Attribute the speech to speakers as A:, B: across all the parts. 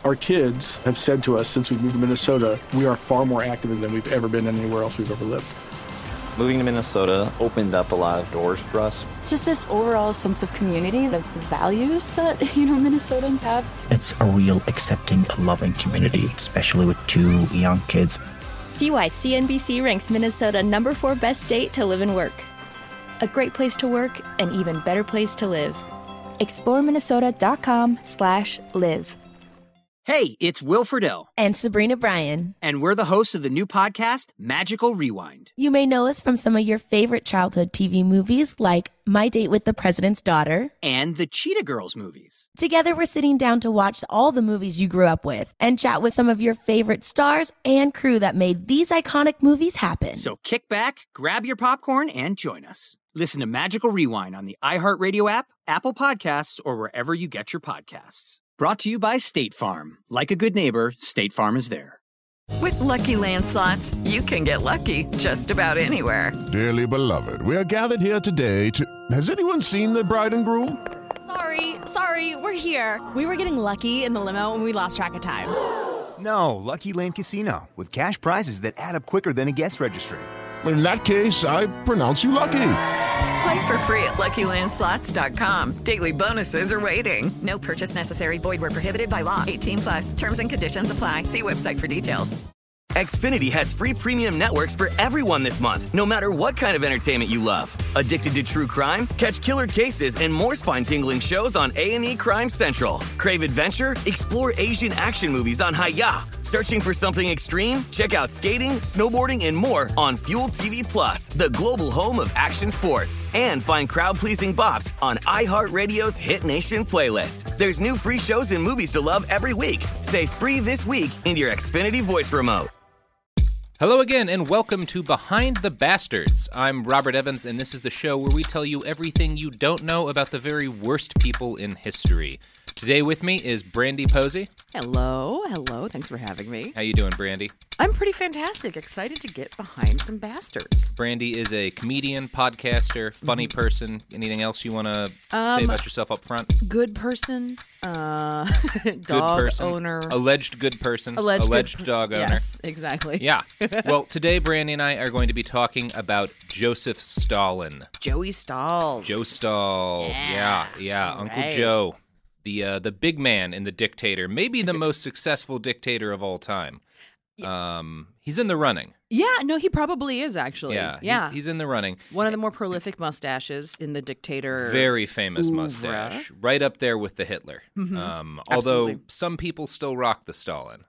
A: Our kids have said to us since we moved to Minnesota, we are far more active than we've ever been anywhere else we've ever lived.
B: Moving to Minnesota opened up a lot of doors for us.
C: Just this overall sense of community, of the values that, Minnesotans have.
D: It's a real accepting, loving community, especially with 2 young kids.
E: See why CNBC ranks Minnesota number 4 best state to live and work. A great place to work, an even better place to live. ExploreMinnesota.com/live.
F: Hey, it's Will Friedle.
G: And Sabrina Bryan.
F: And we're the hosts of the new podcast, Magical Rewind.
G: You may know us from some of your favorite childhood TV movies like My Date with the President's Daughter.
F: And the Cheetah Girls movies.
G: Together, we're sitting down to watch all the movies you grew up with and chat with some of your favorite stars and crew that made these iconic movies happen.
F: So kick back, grab your popcorn, and join us. Listen to Magical Rewind on the iHeartRadio app, Apple Podcasts, or wherever you get your podcasts. Brought to you by State Farm. Like a good neighbor, State Farm is there.
H: With Lucky Land Slots, you can get lucky just about anywhere.
I: Dearly beloved, we are gathered here today to... Has anyone seen the bride and groom?
J: Sorry, we're here. We were getting lucky in the limo and we lost track of time.
K: No, Lucky Land Casino, with cash prizes that add up quicker than a guest registry.
I: In that case, I pronounce you lucky.
H: Play for free at LuckyLandSlots.com. Daily bonuses are waiting. No purchase necessary. Void where prohibited by law. 18+. Terms and conditions apply. See website for details.
L: Xfinity has free premium networks for everyone this month, no matter what kind of entertainment you love. Addicted to true crime? Catch killer cases and more spine-tingling shows on A&E Crime Central. Crave adventure? Explore Asian action movies on Hi-YAH. Searching for something extreme? Check out skating, snowboarding, and more on Fuel TV Plus, the global home of action sports. And find crowd-pleasing bops on iHeartRadio's Hit Nation playlist. There's new free shows and movies to love every week. Say free this week in your Xfinity voice remote.
M: Hello again, and welcome to Behind the Bastards. I'm Robert Evans, and this is the show where we tell you everything you don't know about the very worst people in history. Today with me is Brandy Posey.
N: Hello. Thanks for having me.
M: How you doing, Brandy?
N: I'm pretty fantastic. Excited to get behind some bastards.
M: Brandy is a comedian, podcaster, funny person. Anything else you want to say about yourself up front?
N: Good person. Dog
M: person.
N: Owner.
M: Alleged good person.
N: Alleged
M: dog owner.
N: Yes, exactly.
M: Yeah. Well, today Brandy and I are going to be talking about Joseph Stalin.
N: Joey Stalls.
M: Joe Stahl. Yeah. Uncle Joe. The big man in The Dictator, maybe the most successful dictator of all time. He's in the running.
N: Yeah, no, he probably is, actually.
M: Yeah. He's in the running.
N: One of the more prolific mustaches in The Dictator.
M: Very famous mustache. Right up there with the Hitler.
N: Mm-hmm.
M: Although some people still rock the Stalin.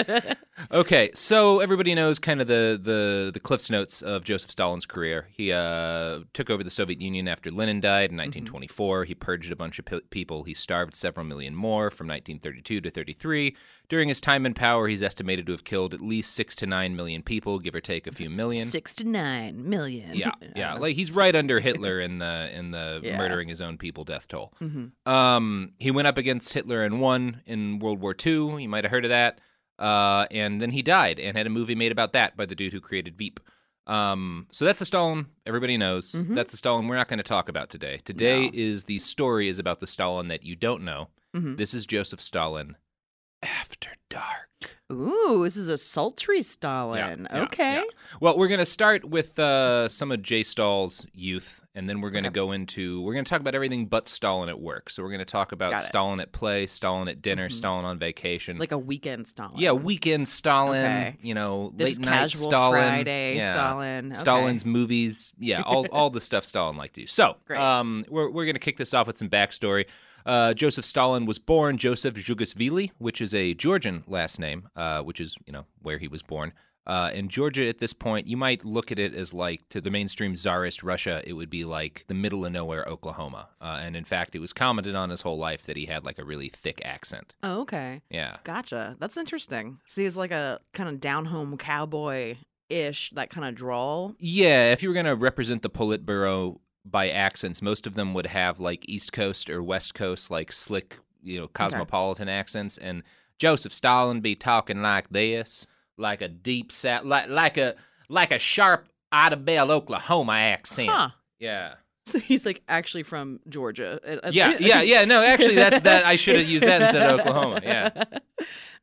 M: Okay, so everybody knows kind of the Cliff's Notes of Joseph Stalin's career. He took over the Soviet Union after Lenin died in 1924. He purged a bunch of people. He starved several million more from 1932 to 33. During his time in power, he's estimated to have killed at least 6 to 9 million people, give or take a few million.
N: 6 to 9 million.
M: Yeah. Like he's right under Hitler in the murdering his own people death toll.
N: Mm-hmm.
M: He went up against Hitler and won in World War II. You might have heard of that. And then he died and had a movie made about that by the dude who created Veep. So that's the Stalin everybody knows.
N: Mm-hmm.
M: That's the Stalin we're not going to talk about today. Today is the story is about the Stalin that you don't know.
N: Mm-hmm.
M: This is Joseph Stalin After Dark.
N: Ooh, this is a sultry Stalin. Okay.
M: Yeah. Well, we're going to start with some of Jay Stahl's youth, and then we're going to go into, we're going to talk about everything but Stalin at work. So we're going to talk about Stalin at play, Stalin at dinner, Stalin on vacation.
N: Like a weekend Stalin.
M: Yeah, weekend Stalin,
N: Okay.
M: Late night
N: casual
M: Stalin.
N: Friday Stalin. Okay.
M: Stalin's movies. Yeah, all the stuff Stalin liked to do. So we're going to kick this off with some backstory. Joseph Stalin was born Joseph Zhugashvili, which is a Georgian last name, which is, where he was born. In Georgia at this point, you might look at it as like, to the mainstream Tsarist Russia, it would be like the middle of nowhere Oklahoma. And in fact, it was commented on his whole life that he had like a really thick accent.
N: Oh, okay.
M: Yeah.
N: Gotcha. That's interesting. So he's like a kind of down-home cowboy-ish, that kind of drawl.
M: Yeah, if you were going to represent the Politburo by accents, most of them would have like East Coast or West Coast, like slick, cosmopolitan accents. And Joseph Stalin be talking like this, like a deep South, like a sharp Idabel, Oklahoma accent.
N: Huh.
M: Yeah.
N: So he's like actually from Georgia.
M: Yeah. No, actually, that I should have used that instead of Oklahoma. Yeah.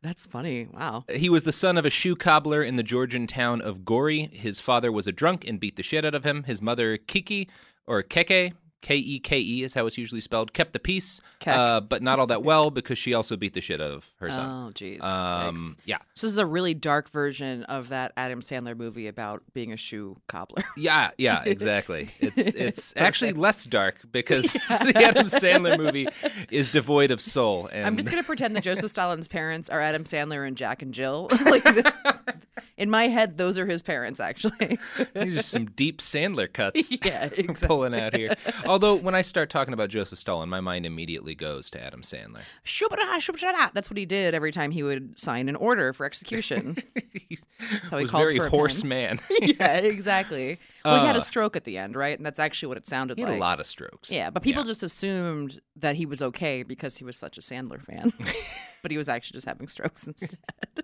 N: That's funny. Wow.
M: He was the son of a shoe cobbler in the Georgian town of Gori. His father was a drunk and beat the shit out of him. His mother, Keke, or Keke, Keke is how it's usually spelled, kept the peace, but not all that well because she also beat the shit out of her son.
N: Oh, jeez.
M: Yeah.
N: So this is a really dark version of that Adam Sandler movie about being a shoe cobbler.
M: Yeah, exactly. It's actually less dark because the Adam Sandler movie is devoid of soul. And
N: I'm just going to pretend that Joseph Stalin's parents are Adam Sandler and Jack and Jill. In my head, those are his parents, actually.
M: These are some deep Sandler cuts
N: exactly.
M: pulling out here. Although, when I start talking about Joseph Stalin, my mind immediately goes to Adam Sandler.
N: That's what he did every time he would sign an order for execution.
M: He was a very hoarse man.
N: Yeah, exactly. Well, he had a stroke at the end, right? And that's actually what it sounded like.
M: He had a lot of strokes.
N: Yeah, but people just assumed that he was okay because he was such a Sandler fan. But he was actually just having strokes instead.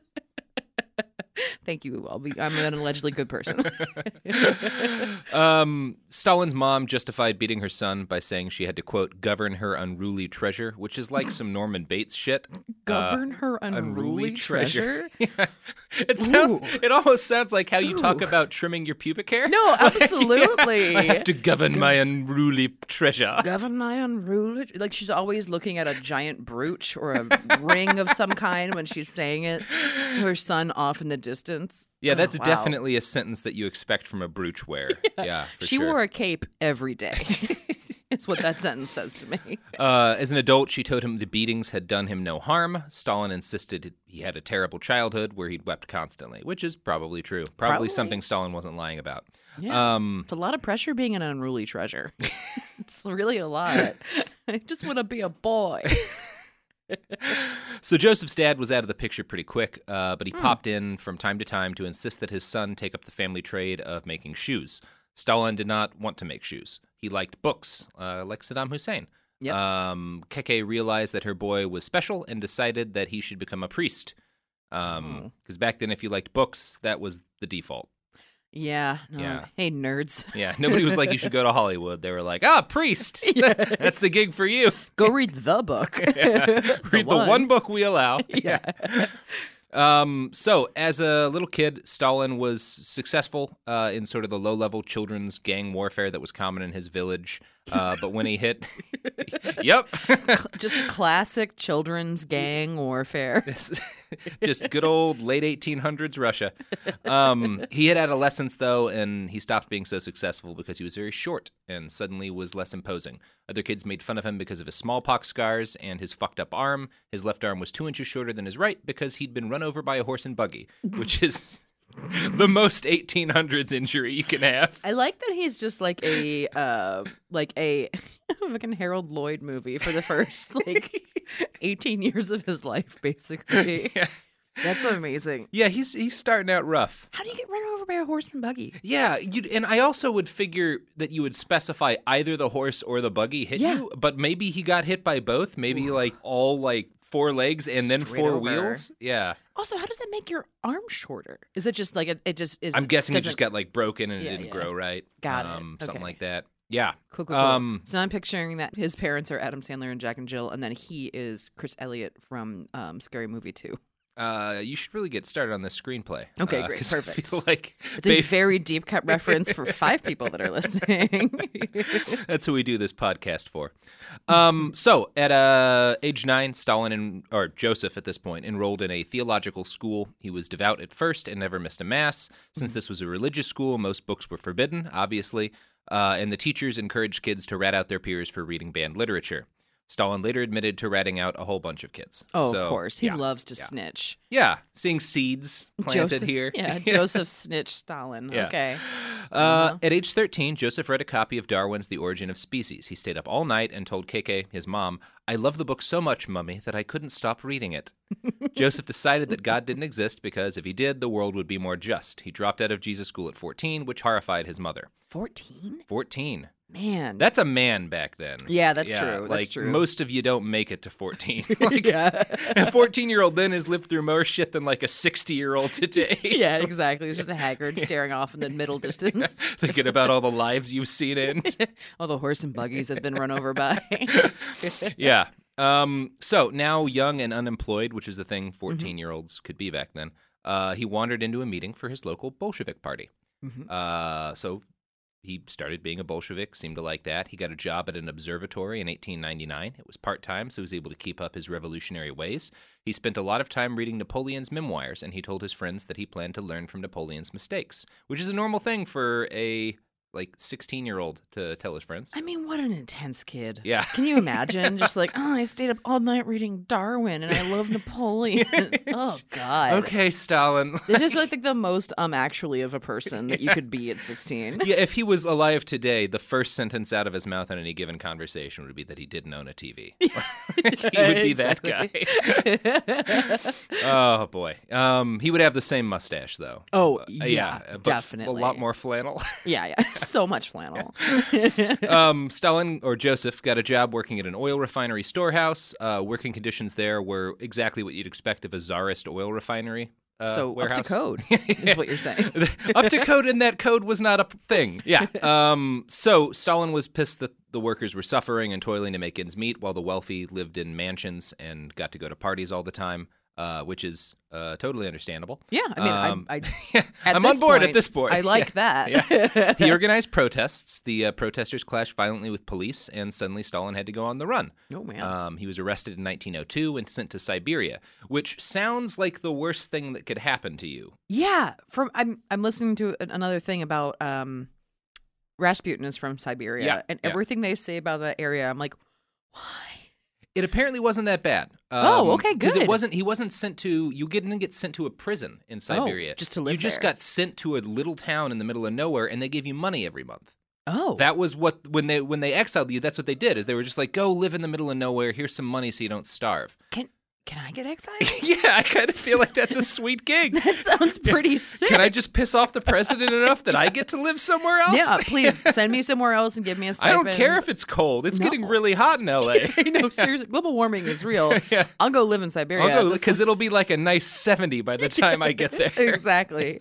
N: Thank you. I'm an allegedly good person.
M: Stalin's mom justified beating her son by saying she had to, quote, govern her unruly treasure, which is like some Norman Bates shit.
N: Govern her unruly treasure?
M: Yeah. It almost sounds like how you talk about trimming your pubic hair.
N: No, absolutely.
M: Yeah, I have to govern my unruly treasure.
N: Govern my unruly... Like she's always looking at a giant brooch or a ring of some kind when she's saying it. Her son off in the distance.
M: Yeah, that's
N: wow.
M: definitely a sentence that you expect from a brooch wearer. Yeah, for
N: she
M: sure.
N: wore a cape every day. It's what that sentence says to me.
M: As an adult, she told him the beatings had done him no harm. Stalin insisted he had a terrible childhood where he'd wept constantly, which is probably true. Probably something Stalin wasn't lying about.
N: Yeah. It's a lot of pressure being an unruly treasure. It's really a lot. I just want to be a boy.
M: So Joseph's dad was out of the picture pretty quick, but he popped in from time to time to insist that his son take up the family trade of making shoes. Stalin did not want to make shoes. He liked books, like Saddam Hussein.
N: Yep.
M: Keke realized that her boy was special and decided that he should become a priest. Because back then, if you liked books, that was the default.
N: Yeah. No.
M: Yeah.
N: Hey, nerds.
M: Yeah. Nobody was like, you should go to Hollywood. They were like, priest. That's the gig for you.
N: Go read the book.
M: Read the one book we allow.
N: Yeah.
M: So, as a little kid, Stalin was successful in sort of the low-level children's gang warfare that was common in his village. But when he hit... Yep.
N: Just classic children's gang warfare.
M: Just good old late 1800s Russia. He hit adolescence, though, and he stopped being so successful because he was very short and suddenly was less imposing. Other kids made fun of him because of his smallpox scars and his fucked up arm. His left arm was 2 inches shorter than his right because he'd been run over by a horse and buggy, which is the most 1800s injury you can have.
N: I like that he's just like a fucking Harold Lloyd movie for the first 18 years of his life, basically.
M: Yeah.
N: That's amazing.
M: Yeah, he's starting out rough.
N: How do you get run over by a horse and buggy?
M: Yeah, and I also would figure that you would specify either the horse or the buggy hit you, but maybe he got hit by both, maybe all 4 legs and then
N: Straight
M: 4
N: over.
M: wheels. Yeah.
N: Also, how does that make your arm shorter? Is it just like it just is?
M: I'm guessing it just got broken and it didn't grow right.
N: Got it.
M: Something
N: Okay.
M: like that. Yeah.
N: Cool. So now I'm picturing that his parents are Adam Sandler and Jack and Jill, and then he is Chris Elliott from Scary Movie 2.
M: You should really get started on this screenplay.
N: Okay, great,
M: 'cause
N: perfect.
M: I feel like
N: It's a very deep cut reference for 5 people that are listening.
M: That's who we do this podcast for. So at age 9, Stalin or Joseph at this point enrolled in a theological school. He was devout at first and never missed a mass. Since this was a religious school, most books were forbidden, obviously, and the teachers encouraged kids to rat out their peers for reading banned literature. Stalin later admitted to ratting out a whole bunch of kids.
N: Oh,
M: So,
N: of course. He
M: yeah,
N: loves to
M: yeah.
N: snitch.
M: Yeah, seeing seeds planted
N: Joseph,
M: here.
N: Yeah, Joseph snitch Stalin.
M: Yeah.
N: Okay.
M: At age 13, Joseph read a copy of Darwin's The Origin of Species. He stayed up all night and told Keke, his mom, "I love the book so much, Mummy, that I couldn't stop reading it." Joseph decided that God didn't exist because if he did, the world would be more just. He dropped out of Jesus school at 14, which horrified his mother.
N: 14?
M: 14.
N: Man.
M: That's a man back then.
N: Yeah, that's true. That's true.
M: Most of you don't make it to 14. A 14-year-old then has lived through more shit than a 60-year-old today.
N: Yeah, exactly. It's just a haggard staring off in the middle distance.
M: Thinking about all the lives you've seen in.
N: All the horse and buggies have been run over by.
M: Yeah. So now young and unemployed, which is the thing 14-year-olds could be back then, he wandered into a meeting for his local Bolshevik party. So he started being a Bolshevik, seemed to like that. He got a job at an observatory in 1899. It was part-time, so he was able to keep up his revolutionary ways. He spent a lot of time reading Napoleon's memoirs, and he told his friends that he planned to learn from Napoleon's mistakes, which is a normal thing for a 16-year-old to tell his friends.
N: I mean, what an intense kid.
M: Yeah.
N: Can you imagine? Just I stayed up all night reading Darwin and I love Napoleon. Oh, God.
M: Okay, Stalin.
N: It's just the most actually of a person that you could be at 16.
M: Yeah, if he was alive today, the first sentence out of his mouth in any given conversation would be that he didn't own a TV. He would be that guy. Oh, boy. He would have the same mustache, though.
N: Oh, yeah,
M: but
N: definitely.
M: A lot more flannel.
N: Yeah. So much flannel.
M: Stalin, or Joseph, got a job working at an oil refinery storehouse. Working conditions there were exactly what you'd expect of a Tsarist oil refinery warehouse.
N: Up to code is what you're saying.
M: Up to code, and that code was not a thing. Yeah. So Stalin was pissed that the workers were suffering and toiling to make ends meet while the wealthy lived in mansions and got to go to parties all the time. Which is totally understandable.
N: Yeah, I mean,
M: I'm on board at this point.
N: I like that.
M: Yeah. He organized protests. The protesters clashed violently with police, and suddenly Stalin had to go on the run.
N: Oh, man.
M: He was arrested in 1902 and sent to Siberia, which sounds like the worst thing that could happen to you.
N: Yeah. I'm listening to another thing about Rasputin is from Siberia, and everything they say about that area, I'm like, why?
M: It apparently wasn't that bad.
N: Okay, good.
M: Because he wasn't sent to, you didn't get sent to a prison in Siberia.
N: Just to live
M: You just
N: there.
M: got sent to a little town in the middle of nowhere, and they gave you money every month.
N: Oh.
M: That was what, when they exiled you, that's what they did, is they were just like, go live in the middle of nowhere, here's some money so you don't starve.
N: Can I get exiled?
M: Yeah, I kind of feel like that's a sweet gig.
N: That sounds pretty sick.
M: Can I just piss off the president enough that I get to live somewhere else?
N: Yeah, please send me somewhere else and give me a stipend.
M: I don't care if it's cold. It's getting really hot in L.A.
N: No, seriously, global warming is real.
M: Yeah.
N: I'll go live in Siberia.
M: Because it'll be like a nice 70 by the time I get there.
N: Exactly.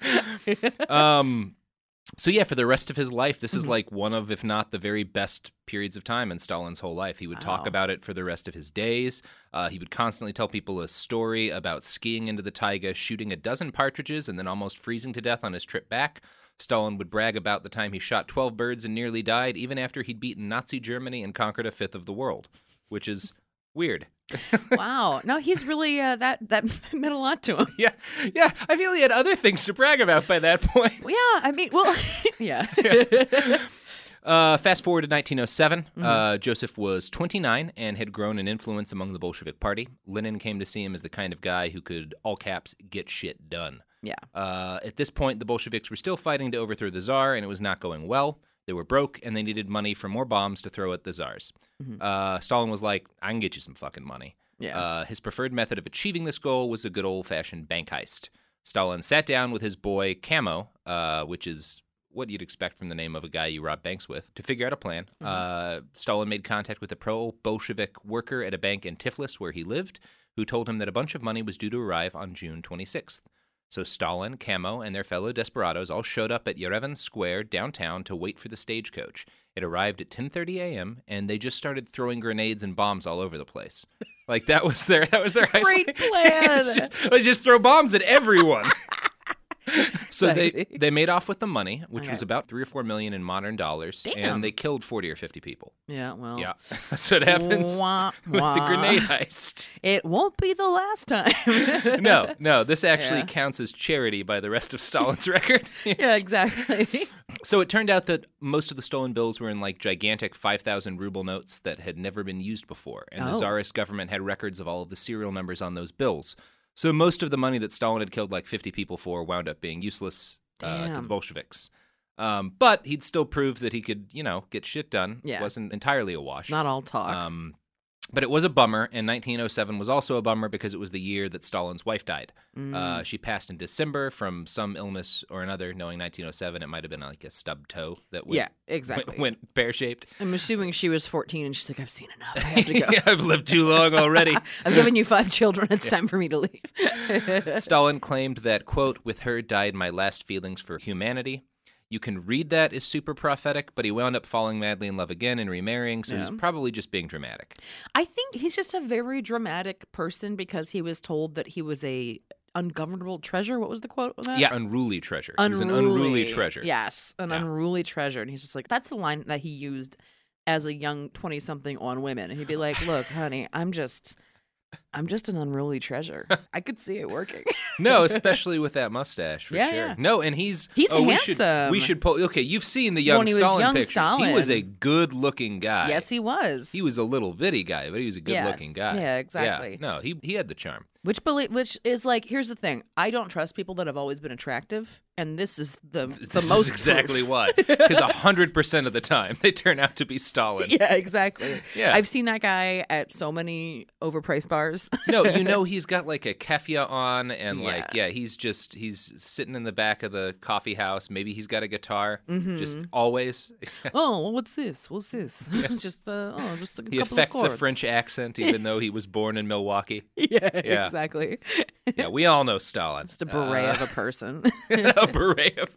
M: So yeah, for the rest of his life, this is like one of, if not the very best periods of time in Stalin's whole life. He would talk about it for the rest of his days. He would constantly tell people a story about skiing into the taiga, shooting a dozen partridges, and then almost freezing to death on his trip back. Stalin would brag about the time he shot 12 birds and nearly died, even after he'd beaten Nazi Germany and conquered a fifth of the world, which is weird.
N: Wow. No, he's really, that meant a lot to him.
M: Yeah. I feel he had other things to brag about by that point.
N: Yeah, I mean, well, yeah.
M: Fast forward to 1907. Joseph was 29 and had grown an influence among the Bolshevik Party. Lenin came to see him as the kind of guy who could, all caps, get shit done.
N: Yeah.
M: At this point, the Bolsheviks were still fighting to overthrow the Tsar, and it was not going well. They were broke, and they needed money for more bombs to throw at the Tsars. Stalin was like, I can get you some fucking money.
N: Yeah.
M: His preferred method of achieving this goal was a good old-fashioned bank heist. Stalin sat down with his boy, Camo, which is what you'd expect from the name of a guy you rob banks with, to figure out a plan. Stalin made contact with a pro-Bolshevik worker at a bank in Tiflis where he lived, who told him that a bunch of money was due to arrive on June 26th. So Stalin, Camo, and their fellow desperados all showed up at Yerevan Square downtown to wait for the stagecoach. It arrived at 10:30 a.m., and they just started throwing grenades and bombs all over the place. Like, that was their heist.
N: Great plan!
M: Let's just throw bombs at everyone. So they made off with the money, which was about $3 or $4 million in modern dollars, and they killed 40 or 50 people.
N: Yeah, well.
M: Yeah, that's what happens with the grenade heist.
N: It won't be the last time.
M: No, this actually counts as charity by the rest of Stalin's record.
N: Yeah, exactly.
M: So it turned out that most of the stolen bills were in like gigantic 5,000 ruble notes that had never been used before, and the Tsarist government had records of all of the serial numbers on those bills. So most of the money that Stalin had killed like 50 people for wound up being useless to the Bolsheviks. But he'd still proved that he could, get shit done.
N: Yeah.
M: It wasn't entirely a wash.
N: Not all talk.
M: But it was a bummer, and 1907 was also a bummer because it was the year that Stalin's wife died. She passed in December from some illness or another. Knowing 1907, it might have been like a stubbed toe that went pear-shaped.
N: I'm assuming she was 14, and she's like, I've seen enough. I have to go.
M: I've lived too long already.
N: I've given you 5 children. It's time for me to leave.
M: Stalin claimed that, quote, with her died my last feelings for humanity. You can read that as super prophetic, but he wound up falling madly in love again and remarrying, so he's probably just being dramatic.
N: I think he's just a very dramatic person because he was told that he was a ungovernable treasure. What was the quote on that?
M: Yeah, unruly treasure. He was an unruly treasure.
N: Yes, unruly treasure. And he's just like, that's the line that he used as a young 20-something on women. And he'd be like, look, honey, I'm just an unruly treasure. I could see it working.
M: No, especially with that mustache, for sure.
N: Yeah.
M: No, and he's
N: handsome.
M: We should pull. Okay, you've seen the young Stalin pictures.
N: Stalin.
M: He was a good-looking guy.
N: Yes, he was.
M: He was a little bitty guy, but he was a good-looking guy.
N: Yeah, exactly.
M: Yeah. No, he had the charm.
N: Which is like, here's the thing. I don't trust people that have always been attractive, and this is the most
M: is exactly why. Because 100% of the time, they turn out to be Stalin.
N: Yeah, exactly.
M: Yeah.
N: I've seen that guy at so many overpriced bars.
M: No, he's got like a keffiyeh on, and he's sitting in the back of the coffee house. Maybe he's got a guitar, just always.
N: Oh, what's this? Yeah. just a
M: he
N: couple
M: affects
N: of chords.
M: a French accent, even though he was born in Milwaukee.
N: Yeah. Exactly.
M: Yeah, we all know Stalin.
N: Just a beret of a person.
M: A beret of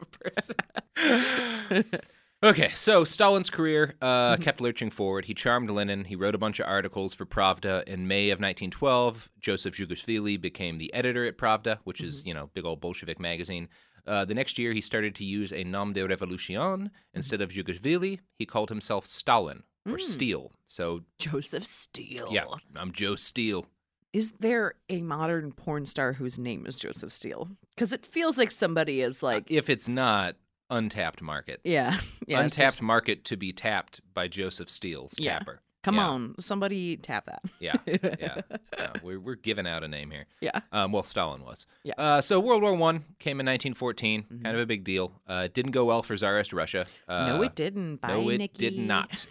M: a person. Okay, so Stalin's career kept lurching forward. He charmed Lenin. He wrote a bunch of articles for Pravda. In May of 1912, Joseph Zhugashvili became the editor at Pravda, which is, big old Bolshevik magazine. The next year, he started to use a nom de révolution. Instead of Zhugashvili, he called himself Stalin, or Steele. So
N: Joseph Steele.
M: Yeah, I'm Joe Steele.
N: Is there a modern porn star whose name is Joseph Steele? Because it feels like somebody is like...
M: If it's not, untapped market.
N: Yeah.
M: Untapped market to be tapped by Joseph Steele's tapper.
N: Come on, somebody tap that.
M: Yeah. We're giving out a name here.
N: Yeah.
M: Well, Stalin was.
N: Yeah.
M: So World War I came in 1914. Kind of a big deal. It didn't go well for Tsarist Russia.
N: No, it didn't. Bye, Nikki.
M: It did not.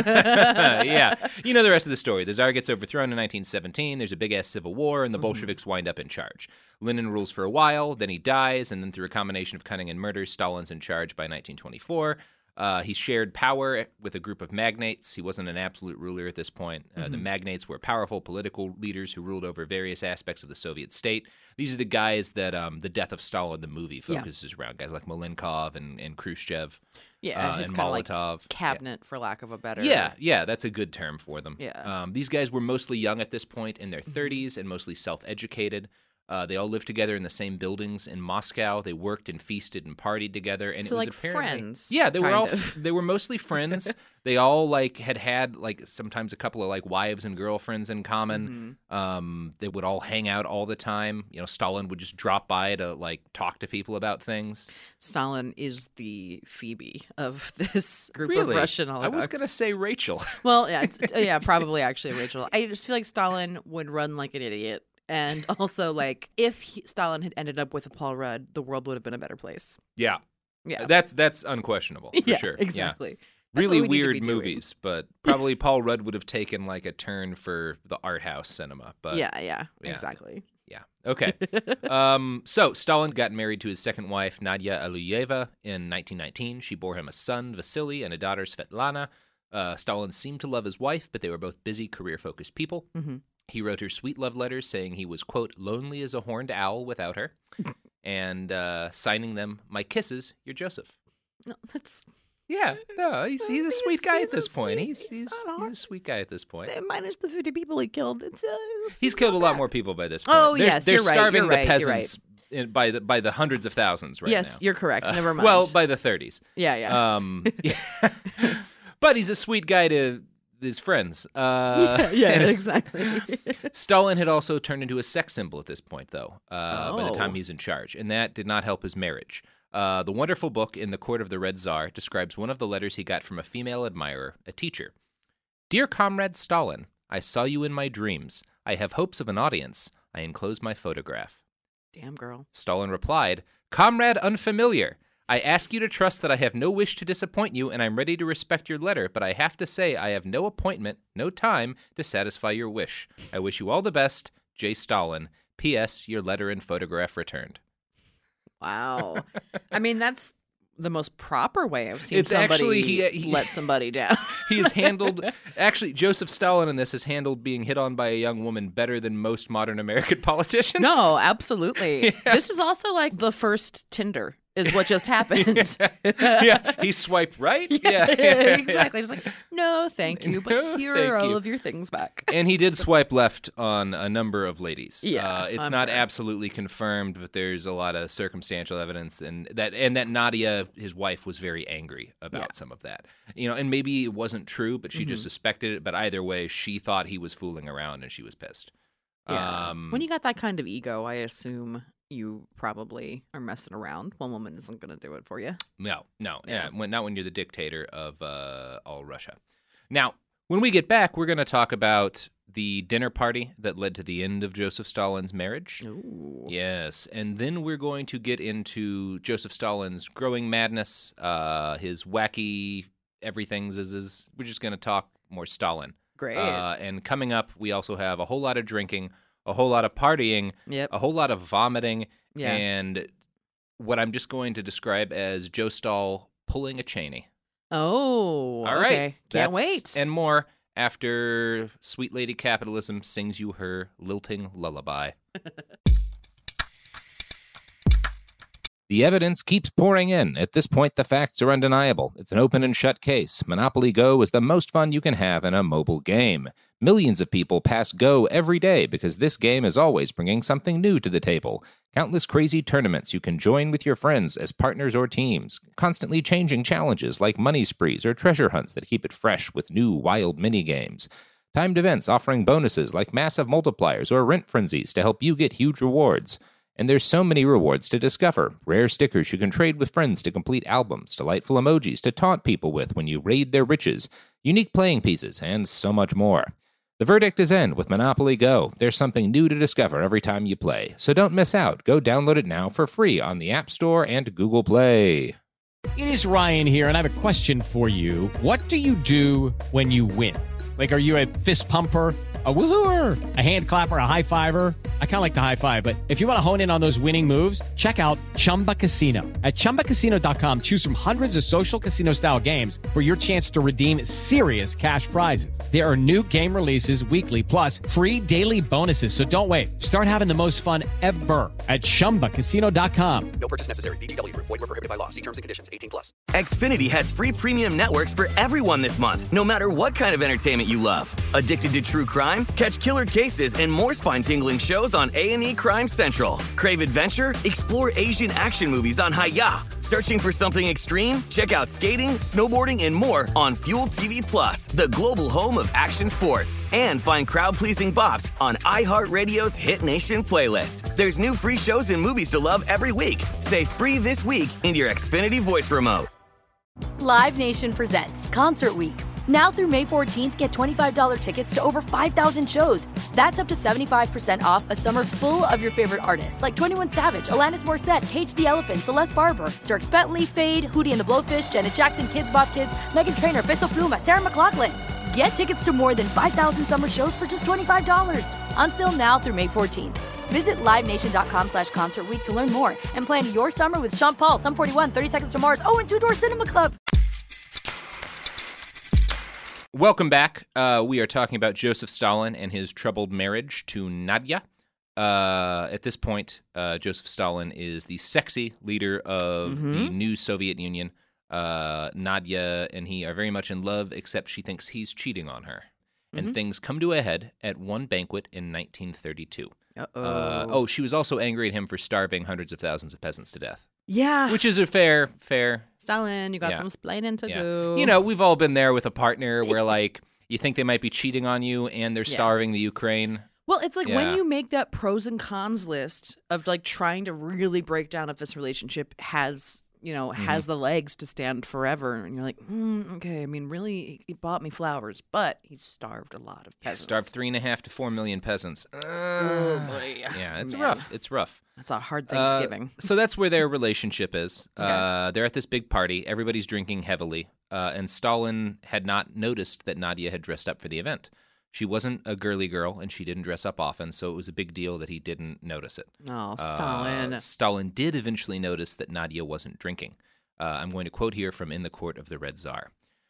M: Yeah. You know the rest of the story. The Tsar gets overthrown in 1917. There's a big-ass civil war, and the Bolsheviks wind up in charge. Lenin rules for a while, then he dies, and then through a combination of cunning and murder, Stalin's in charge by 1924. He shared power with a group of magnates. He wasn't an absolute ruler at this point. The magnates were powerful political leaders who ruled over various aspects of the Soviet state. These are the guys that The Death of Stalin, the movie, focuses around. Guys like Malenkov and Khrushchev.
N: Yeah,
M: and
N: kind of like
M: Molotov.
N: cabinet, for lack of a better...
M: Yeah, that's a good term for them.
N: Yeah.
M: These guys were mostly young at this point, in their 30s, and mostly self-educated. They all lived together in the same buildings in Moscow. They worked and feasted and partied together, and
N: so
M: it was
N: like
M: apparently
N: friends.
M: Yeah, they were mostly friends. They all had sometimes a couple of wives and girlfriends in common. They would all hang out all the time. Stalin would just drop by to talk to people about things.
N: Stalin is the Phoebe of this group
M: Really?
N: of Russian oligarchs.
M: I was gonna say Rachel.
N: Well, yeah, probably actually Rachel. I just feel like Stalin would run like an idiot. And also, if Stalin had ended up with a Paul Rudd, the world would have been a better place.
M: Yeah.
N: Yeah.
M: That's unquestionable, for sure.
N: Exactly.
M: Yeah. Really weird movies, but probably Paul Rudd would have taken a turn for the art house cinema. But
N: Yeah, exactly.
M: Yeah. Okay. So Stalin got married to his second wife, Nadia Aluyeva, in 1919. She bore him a son, Vasily, and a daughter, Svetlana. Stalin seemed to love his wife, but they were both busy, career-focused people. He wrote her sweet love letters saying he was, quote, lonely as a horned owl without her, and signing them, my kisses, you're Joseph.
N: No, that's...
M: Yeah, no, he's a sweet guy at this point. He's a sweet guy at this point.
N: Minus the 50 people he killed.
M: He's killed a lot more people by this point.
N: Oh, yes,
M: they're
N: you're right,
M: starving
N: you're right,
M: the peasants by the hundreds of thousands right now.
N: Yes, you're correct. Never mind.
M: Well, by the 30s.
N: Yeah.
M: But he's a sweet guy to his friends.
N: Exactly.
M: Stalin had also turned into a sex symbol at this point, though, by the time he's in charge, and that did not help his marriage. The wonderful book In the Court of the Red Tsar describes one of the letters he got from a female admirer, a teacher. Dear Comrade Stalin, I saw you in my dreams. I have hopes of an audience. I enclose my photograph.
N: Damn, girl.
M: Stalin replied, Comrade Unfamiliar, I ask you to trust that I have no wish to disappoint you, and I'm ready to respect your letter, but I have to say I have no appointment, no time to satisfy your wish. I wish you all the best, J. Stalin. P.S. Your letter and photograph returned.
N: Wow. I mean, that's the most proper way I've seen
M: It's
N: somebody
M: actually, he
N: let somebody down.
M: He's handled, actually, Joseph Stalin in this has handled being hit on by a young woman better than most modern American politicians.
N: No, absolutely. Yeah. This is also like the first Tinder. is what just happened.
M: Yeah, he swiped right. Yeah,
N: exactly. Just like, no, thank you, but
M: No,
N: here
M: thank
N: are all
M: you.
N: of your things back.
M: And he did swipe left on a number of ladies.
N: Yeah,
M: it's
N: I'm
M: not
N: sure.
M: absolutely confirmed, but there's a lot of circumstantial evidence, and that Nadia, his wife, was very angry about some of that. And maybe it wasn't true, but she just suspected it. But either way, she thought he was fooling around, and she was pissed.
N: Yeah. When you got that kind of ego, I assume you probably are messing around. One woman isn't going to do it for you.
M: No. Yeah, not when you're the dictator of all Russia. Now, when we get back, we're going to talk about the dinner party that led to the end of Joseph Stalin's marriage.
N: Ooh.
M: Yes, and then we're going to get into Joseph Stalin's growing madness, his wacky everythings. We're just going to talk more Stalin.
N: Great.
M: And coming up, we also have a whole lot of drinking, a whole lot of partying, a whole lot of vomiting, and what I'm just going to describe as Joe Stahl pulling a Cheney.
N: Oh,
M: all right.
N: Okay. Can't wait.
M: And more after Sweet Lady Capitalism sings you her lilting lullaby. The evidence keeps pouring in. At this point, the facts are undeniable. It's an open and shut case. Monopoly Go is the most fun you can have in a mobile game. Millions of people pass Go every day because this game is always bringing something new to the table. Countless crazy tournaments you can join with your friends as partners or teams. Constantly changing challenges like money sprees or treasure hunts that keep it fresh with new wild mini-games. Timed events offering bonuses like massive multipliers or rent frenzies to help you get huge rewards. And there's so many rewards to discover. Rare stickers you can trade with friends to complete albums, delightful emojis to taunt people with when you raid their riches, unique playing pieces, and so much more. The verdict is in with Monopoly Go. There's something new to discover every time you play. So don't miss out. Go download it now for free on the App Store and Google Play.
O: It is Ryan here, and I have a question for you. What do you do when you win? Like, are you a fist pumper? A woohooer, a hand clapper, a high fiver. I kind of like the high five, but if you want to hone in on those winning moves, check out Chumba Casino. At ChumbaCasino.com, choose from hundreds of social casino style games for your chance to redeem serious cash prizes. There are new game releases weekly, plus free daily bonuses. So don't wait. Start having the most fun ever at ChumbaCasino.com.
P: No purchase necessary. VGW. Void where prohibited by law. See terms and conditions. 18+.
L: Xfinity has free premium networks for everyone this month, no matter what kind of entertainment you love. Addicted to true crime? Catch killer cases and more spine-tingling shows on A&E Crime Central. Crave adventure? Explore Asian action movies on Hi-Ya. Searching for something extreme? Check out skating, snowboarding, and more on Fuel TV Plus, the global home of action sports. And find crowd-pleasing bops on iHeartRadio's Hit Nation playlist. There's new free shows and movies to love every week. Say free this week in your Xfinity voice remote.
Q: Live Nation presents Concert Week. Now through May 14th, get $25 tickets to over 5,000 shows. That's up to 75% off a summer full of your favorite artists like 21 Savage, Alanis Morissette, Cage the Elephant, Celeste Barber, Dierks Bentley, Fade, Hootie and the Blowfish, Janet Jackson, Kidz Bop Kids, Meghan Trainor, Bissell Pluma, Sarah McLachlan. Get tickets to more than 5,000 summer shows for just $25. Until now through May 14th. Visit LiveNation.com/Concert Week to learn more and plan your summer with Sean Paul, Sum 41, 30 Seconds to Mars, and Two Door Cinema Club.
M: Welcome back. We are talking about Joseph Stalin and his troubled marriage to Nadia. At this point, Joseph Stalin is the sexy leader of the new Soviet Union. Nadia and he are very much in love, except she thinks he's cheating on her. And things come to a head at one banquet in 1932.
N: Uh-oh.
M: She was also angry at him for starving hundreds of thousands of peasants to death.
N: Yeah.
M: Which is a fair.
N: Stalin, you got some explaining to do.
M: You know, we've all been there with a partner where, like, you think they might be cheating on you and they're starving the Ukraine.
N: Well, it's like when you make that pros and cons list of, like, trying to really break down if this relationship has, has the legs to stand forever. And you're like, okay, I mean, really, he bought me flowers, but he starved a lot of peasants.
M: Starved 3.5 to 4 million peasants.
N: Oh, boy.
M: Yeah, it's
N: Man.
M: rough. It's rough.
N: That's a hard Thanksgiving.
M: So that's where their relationship is.
N: Okay.
M: They're at this big party. Everybody's drinking heavily. And Stalin had not noticed that Nadia had dressed up for the event. She wasn't a girly girl, and she didn't dress up often, so it was a big deal that he didn't notice it.
N: Oh, Stalin.
M: Stalin did eventually notice that Nadia wasn't drinking. I'm going to quote here from In the Court of the Red Tsar.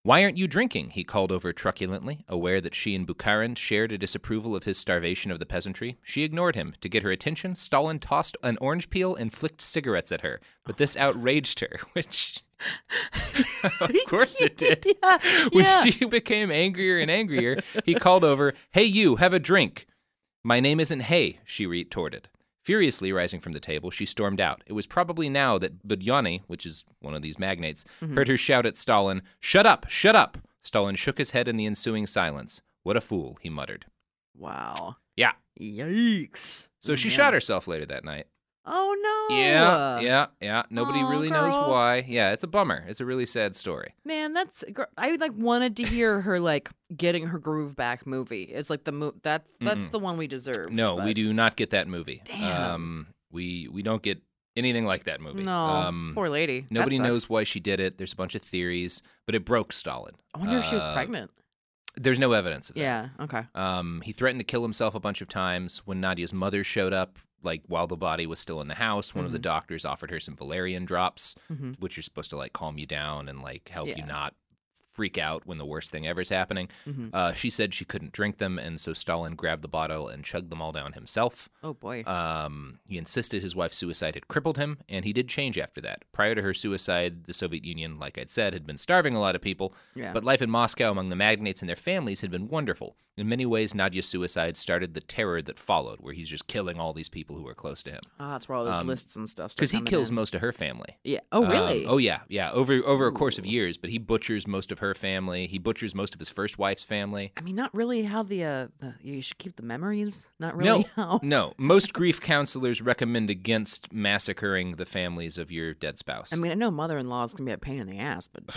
M: "Why aren't you drinking?" he called over truculently, aware that she and Bukharin shared a disapproval of his starvation of the peasantry. She ignored him. To get her attention, Stalin tossed an orange peel and flicked cigarettes at her, but this outraged her, which... of course it did. When she became angrier and angrier, he called over, "Hey you, have a drink." "My name isn't Hey," she retorted. Furiously rising from the table, she stormed out. It was probably now that Budyonny, which is one of these magnates, heard her shout at Stalin, "Shut up, shut up!" Stalin shook his head in the ensuing silence. "What a fool," he muttered.
N: Wow.
M: Yeah.
N: Yikes.
M: So she shot herself later that night.
N: Oh, no.
M: Yeah. Nobody really knows why. Yeah, it's a bummer. It's a really sad story.
N: Man, that's... I, wanted to hear her, getting her groove back movie. It's like that's the one we deserve.
M: No, we do not get that movie.
N: Damn.
M: We don't get anything like that movie.
N: No, poor lady.
M: Nobody knows why she did it. There's a bunch of theories, but it broke Stalin.
N: I wonder if she was pregnant.
M: There's no evidence of that.
N: Yeah, okay.
M: He threatened to kill himself a bunch of times. When Nadia's mother showed up, while the body was still in the house, one of the doctors offered her some valerian drops, which are supposed to calm you down and help you not freak out when the worst thing ever is happening. She said she couldn't drink them, and so Stalin grabbed the bottle and chugged them all down himself.
N: Oh, boy.
M: He insisted his wife's suicide had crippled him, and he did change after that. Prior to her suicide, the Soviet Union, like I'd said, had been starving a lot of people, but life in Moscow among the magnates and their families had been wonderful. In many ways, Nadia's suicide started the terror that followed, where he's just killing all these people who were close to him.
N: Oh, that's where all those lists and stuff start
M: because he
N: coming
M: kills
N: in.
M: most of her family.
N: Yeah. Oh, really?
M: Yeah. Over a course of years, but he butchers most of her family. He butchers most of his first wife's family.
N: I mean, not really how the you should keep the memories. Not really how.
M: No. Most grief counselors recommend against massacring the families of your dead spouse.
N: I mean, I know mother-in-laws can be a pain in the ass, but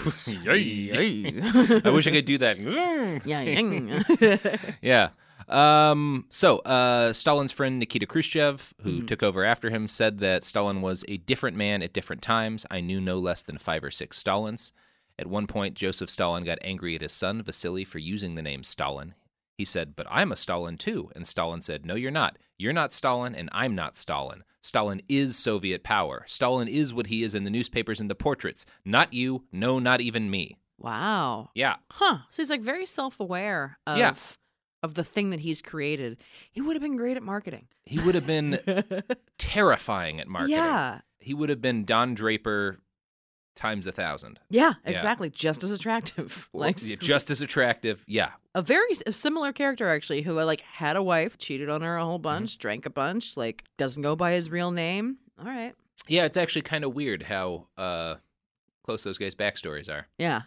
M: I wish I could do that. Yeah. Stalin's friend Nikita Khrushchev, who took over after him, said that Stalin was a different man at different times. I knew no less than 5 or 6 Stalins. At one point, Joseph Stalin got angry at his son, Vasily, for using the name Stalin. He said, "But I'm a Stalin too." And Stalin said, "No, you're not. You're not Stalin, and I'm not Stalin. Stalin is Soviet power. Stalin is what he is in the newspapers and the portraits. Not you. No, not even me."
N: Wow.
M: Yeah.
N: Huh. So he's very self-aware of the thing that he's created. He would have been great at marketing.
M: He would have been terrifying at marketing.
N: Yeah.
M: He would have been Don Draper times 1,000.
N: Yeah, exactly. Just as attractive.
M: Just as attractive. Yeah.
N: A similar character, actually, who had a wife, cheated on her a whole bunch, drank a bunch, doesn't go by his real name. All right.
M: Yeah, it's actually kind of weird how close those guys' backstories are.
N: Yeah.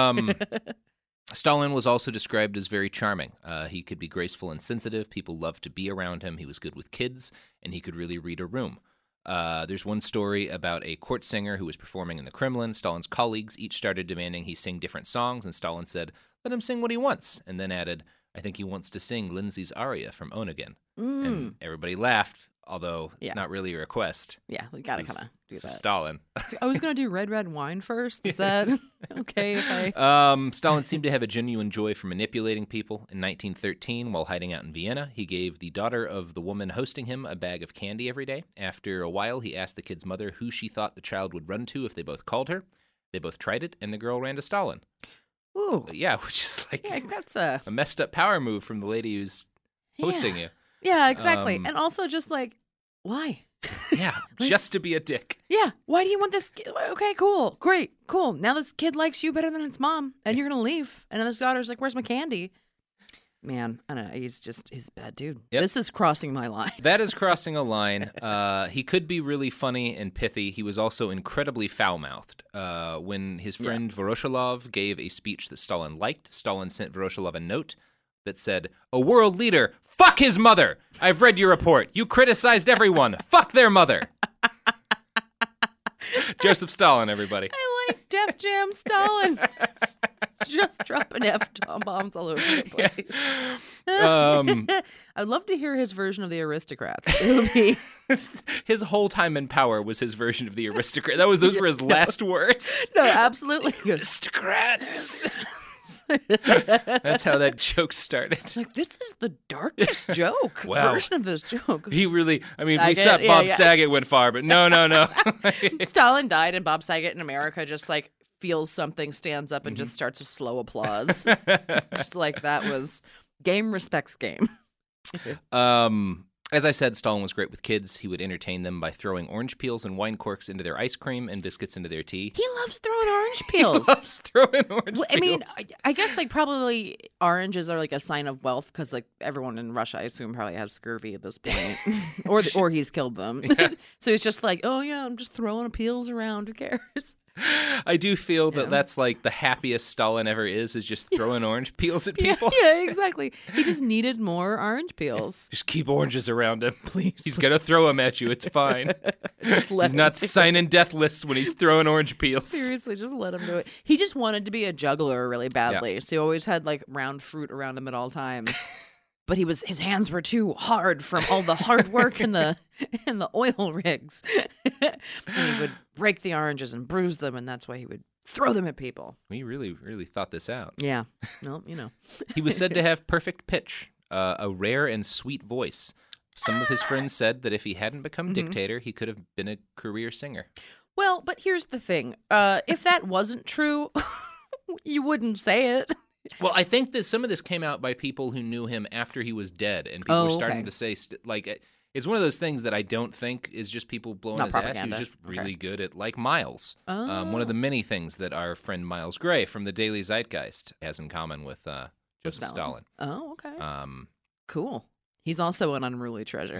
M: Stalin was also described as very charming. He could be graceful and sensitive. People loved to be around him. He was good with kids, and he could really read a room. There's one story about a court singer who was performing in the Kremlin. Stalin's colleagues each started demanding he sing different songs, and Stalin said, "Let him sing what he wants," and then added, "I think he wants to sing Lindsay's aria from Onegin." And everybody laughed, although it's not really a request.
N: Yeah, we gotta kind of do that.
M: Stalin.
N: I was gonna do red wine first. Is that okay? If
M: Stalin seemed to have a genuine joy for manipulating people. In 1913, while hiding out in Vienna, he gave the daughter of the woman hosting him a bag of candy every day. After a while, he asked the kid's mother who she thought the child would run to if they both called her. They both tried it, and the girl ran to Stalin.
N: Ooh.
M: Yeah, which is
N: that's a
M: messed up power move from the lady who's hosting you.
N: Yeah, exactly. And also just why?
M: Yeah, just to be a dick.
N: Yeah. Why do you want this? Okay, cool. Great. Cool. Now this kid likes you better than its mom, and you're going to leave. And then his daughter's like, "Where's my candy?" Man, I don't know. He's a bad dude.
M: Yep.
N: This is crossing my line.
M: That is crossing a line. He could be really funny and pithy. He was also incredibly foul-mouthed. When his friend Voroshilov gave a speech that Stalin liked, Stalin sent Voroshilov a note that said, "A world leader, fuck his mother. I've read your report. You criticized everyone. Fuck their mother." Joseph Stalin, everybody.
N: I like Def Jam Stalin. Just dropping F-bombs all over the place. I'd love to hear his version of the Aristocrats. It would be
M: his whole time in power was his version of the Aristocrat. Those were his last words.
N: No, absolutely.
M: Aristocrats. That's how that joke started.
N: It's this is the darkest joke version of this joke.
M: He really, we thought Bob Saget went far, but no.
N: Stalin died and Bob Saget in America just feels something, stands up, and just starts a slow applause. Just like that was game respects game.
M: As I said, Stalin was great with kids. He would entertain them by throwing orange peels and wine corks into their ice cream and biscuits into their tea.
N: He loves throwing orange peels.
M: He loves throwing orange peels.
N: I mean, I guess like probably oranges are like a sign of wealth because like everyone in Russia, I assume, probably has scurvy at this point, or he's killed them. Yeah. So it's just like, oh yeah, I'm just throwing peels around. Who cares?
M: I do feel that that's like the happiest Stalin ever is just throwing orange peels at people.
N: Yeah, exactly. He just needed more orange peels.
M: Just keep oranges around him.
N: Please.
M: He's going to throw them at you. It's fine. He's not signing death lists when he's throwing orange peels.
N: Seriously, just let him do it. He just wanted to be a juggler really badly. Yeah. So he always had like round fruit around him at all times. But his hands were too hard from all the hard work in the oil rigs. And he would break the oranges and bruise them, and that's why he would throw them at people.
M: We really, really thought this out.
N: Yeah. Well, you know.
M: He was said to have perfect pitch, a rare and sweet voice. Some of his friends said that if he hadn't become dictator, he could have been a career singer.
N: Well, but here's the thing. If that wasn't true, you wouldn't say it.
M: Well, I think that some of this came out by people who knew him after he was dead, and people were starting to say, like, it's one of those things that I don't think is just people blowing his ass. He was just really good at, like, Miles. One of the many things that our friend Miles Gray from the Daily Zeitgeist has in common with Joseph Stalin.
N: Oh, okay. Cool. He's also an unruly treasure.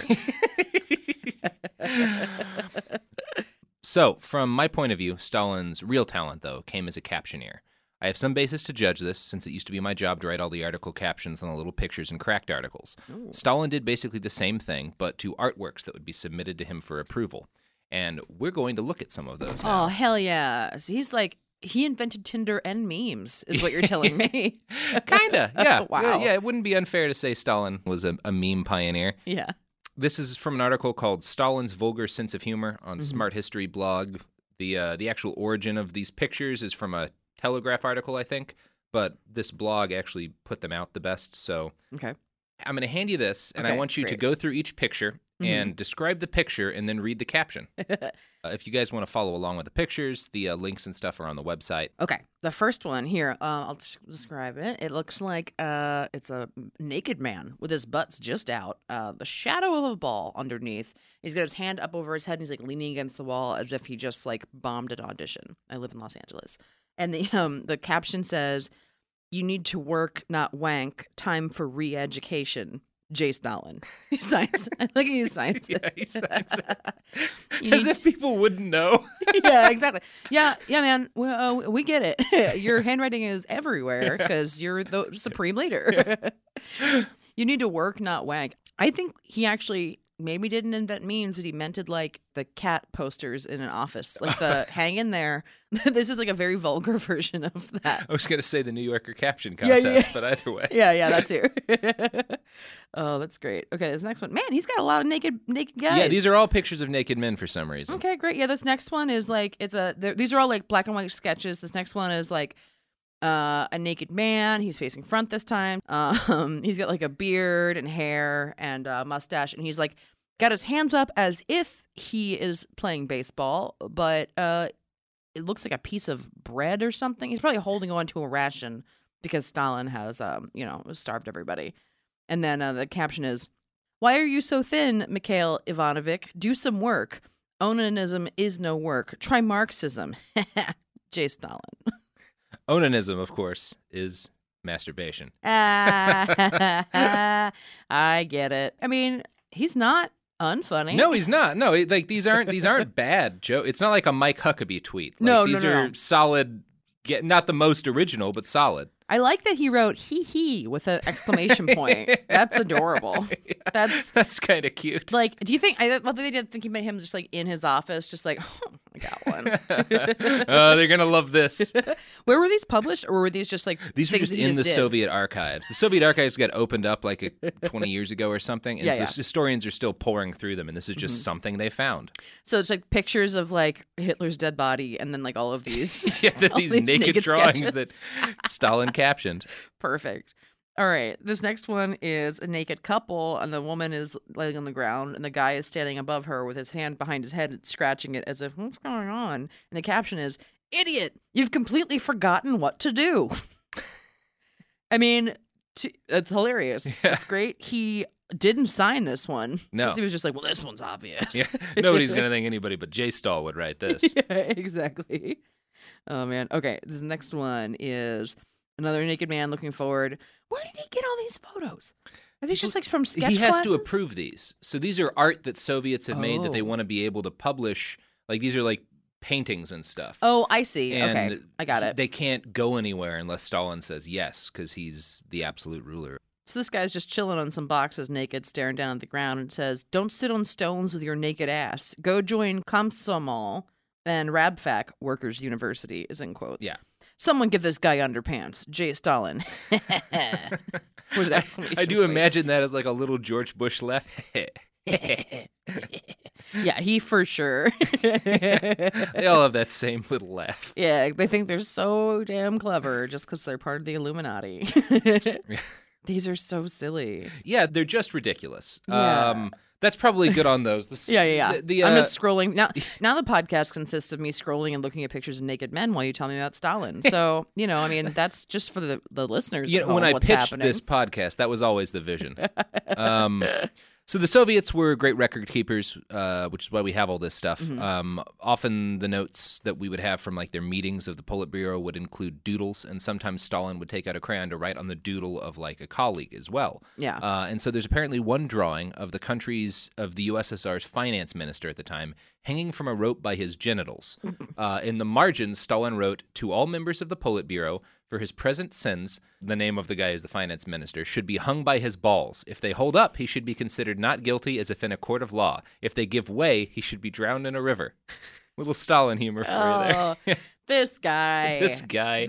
M: So, from my point of view, Stalin's real talent, though, came as a captioneer. I have some basis to judge this, since it used to be my job to write all the article captions on the little pictures and cracked articles. Ooh. Stalin did basically the same thing, but to artworks that would be submitted to him for approval. And we're going to look at some of those now.
N: Oh, hell yeah. So he's like, he invented Tinder and memes, is what you're telling me.
M: Kinda, yeah.
N: Wow.
M: Yeah, it wouldn't be unfair to say Stalin was a meme pioneer.
N: Yeah.
M: This is from an article called Stalin's Vulgar Sense of Humor on Smart History blog. The actual origin of these pictures is from a Telegraph article, I think, but this blog actually put them out the best. So I'm going to hand you this, and I want you to go through each picture and describe the picture and then read the caption. If you guys want to follow along with the pictures, the links and stuff are on the website.
N: Okay. The first one here, I'll describe it. It looks like it's a naked man with his butts just out, the shadow of a ball underneath. He's got his hand up over his head, and he's like leaning against the wall as if he just like bombed an audition. I live in Los Angeles. And the caption says, "You need to work, not wank. Time for re-education. J. Stalin." He signs. I think he signs it.
M: Yeah, he signs it. As if people wouldn't know.
N: Yeah, exactly. Yeah, man. We get it. Your handwriting is everywhere because you're the supreme leader. You need to work, not wank. I think he actually maybe didn't invent memes, but he meant like the cat posters in an office, like the hang in there. This is like a very vulgar version of that.
M: I was going to say the New Yorker caption contest, but either way.
N: Yeah, that too. Oh, that's great. Okay, this next one. Man, he's got a lot of naked guys.
M: Yeah, these are all pictures of naked men for some reason.
N: Okay, great. Yeah, this next one is like, these are all like black and white sketches. This next one is like a naked man. He's facing front this time. He's got like a beard and hair and a mustache, and he's like got his hands up as if he is playing baseball, but it looks like a piece of bread or something. He's probably holding on to a ration because Stalin has, starved everybody. And then the caption is, "Why are you so thin, Mikhail Ivanovich? Do some work. Onanism is no work. Try Marxism." J. Stalin.
M: Onanism, of course, is masturbation.
N: I get it. I mean, he's not unfunny.
M: No, he's not. No, like these aren't bad jokes. It's not like a Mike Huckabee tweet. Like,
N: no,
M: these are solid. Not the most original, but solid.
N: I like that he wrote "hee" with an exclamation point. That's adorable.
M: Yeah, that's kind of cute.
N: Like, do you think? I thought they did think he met him just like in his office, just like, oh, I got one.
M: They're gonna love this.
N: Where were these published, or were these just like
M: these were just in the Soviet archives? The Soviet archives got opened up like 20 years ago or something, and historians are still pouring through them, and this is just something they found.
N: So it's like pictures of like Hitler's dead body, and then like all of these
M: these naked drawings that Stalin captioned.
N: Perfect. All right. This next one is a naked couple, and the woman is laying on the ground, and the guy is standing above her with his hand behind his head, scratching it as if, what's going on? And the caption is, idiot. You've completely forgotten what to do. I mean, it's hilarious.
M: Yeah.
N: It's great. He didn't sign this one.
M: No.
N: Because he was just like, well, this one's obvious.
M: Yeah. Nobody's going to think anybody but Jay Stahl would write this.
N: Yeah, exactly. Oh, man. Okay, this next one is another naked man looking forward. Where did he get all these photos? Are these just like from sketch
M: He has
N: classes?
M: to approve these. So these are art that Soviets have made that they want to be able to publish. Like these are like paintings and stuff.
N: Oh, I see.
M: And
N: okay, I got it.
M: They can't go anywhere unless Stalin says yes, because he's the absolute ruler.
N: So this guy's just chilling on some boxes naked, staring down at the ground, and says, don't sit on stones with your naked ass. Go join Komsomol and Rabfak Workers' University, is in quotes.
M: Yeah.
N: Someone give this guy underpants. J. Stalin. With an exclamation
M: I do
N: point.
M: imagine that as like a little George Bush laugh.
N: Yeah, he for sure.
M: They all have that same little laugh.
N: Yeah, they think they're so damn clever just because they're part of the Illuminati. These are so silly.
M: Yeah, they're just ridiculous.
N: Yeah.
M: That's probably good on those.
N: Yeah. I'm
M: The,
N: just scrolling. Now the podcast consists of me scrolling and looking at pictures of naked men while you tell me about Stalin. So, I mean, that's just for the listeners.
M: You
N: at
M: know, when
N: home,
M: I
N: what's
M: pitched
N: happening.
M: this podcast, that was always the vision. So the Soviets were great record keepers, which is why we have all this stuff.
N: Mm-hmm.
M: Often the notes that we would have from like their meetings of the Politburo would include doodles, and sometimes Stalin would take out a crayon to write on the doodle of like a colleague as well.
N: Yeah.
M: And so there's apparently one drawing of the USSR's finance minister at the time hanging from a rope by his genitals. In the margins, Stalin wrote, "To all members of the Politburo, for his present sins," the name of the guy is the finance minister, "should be hung by his balls. If they hold up, he should be considered not guilty as if in a court of law. If they give way, he should be drowned in a river." Little Stalin humor for you there.
N: This guy.
M: This guy.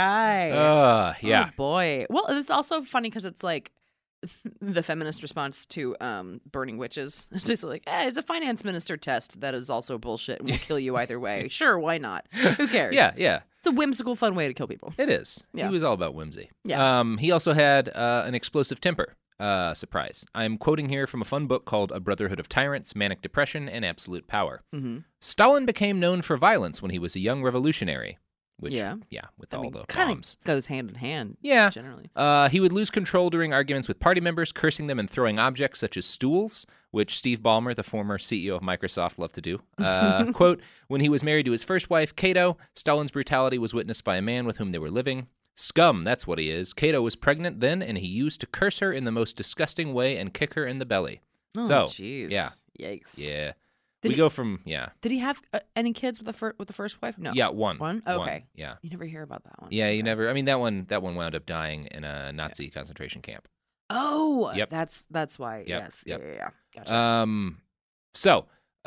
N: Oh,
M: Yeah.
N: boy. Well, it's also funny because it's like the feminist response to burning witches. It's basically like, it's a finance minister test that is also bullshit and will kill you either way. Sure, why not? Who cares?
M: Yeah.
N: It's a whimsical, fun way to kill people.
M: It is.
N: Yeah.
M: He was all about whimsy.
N: Yeah.
M: He also had an explosive temper. Surprise. I'm quoting here from a fun book called A Brotherhood of Tyrants, Manic Depression, and Absolute Power.
N: Mm-hmm.
M: Stalin became known for violence when he was a young revolutionary. Which, with all the
N: kind
M: bombs.
N: of goes hand in hand.
M: Yeah.
N: Generally.
M: He would lose control during arguments with party members, cursing them and throwing objects such as stools, which Steve Ballmer, the former CEO of Microsoft, loved to do. Quote, when he was married to his first wife, Cato, Stalin's brutality was witnessed by a man with whom they were living. Scum, that's what he is. Cato was pregnant then, and he used to curse her in the most disgusting way and kick her in the belly.
N: Oh,
M: so,
N: jeez.
M: yeah.
N: Yikes.
M: Yeah.
N: Did
M: go from,
N: Did he have any kids with the first wife? No.
M: Yeah, one.
N: One?
M: One,
N: Okay.
M: yeah.
N: You never hear about that one.
M: Yeah, you never. I mean, that one wound up dying in a Nazi concentration camp.
N: Oh,
M: Yep.
N: That's why.
M: Yep,
N: Yes.
M: yep.
N: Yeah. Gotcha.
M: So,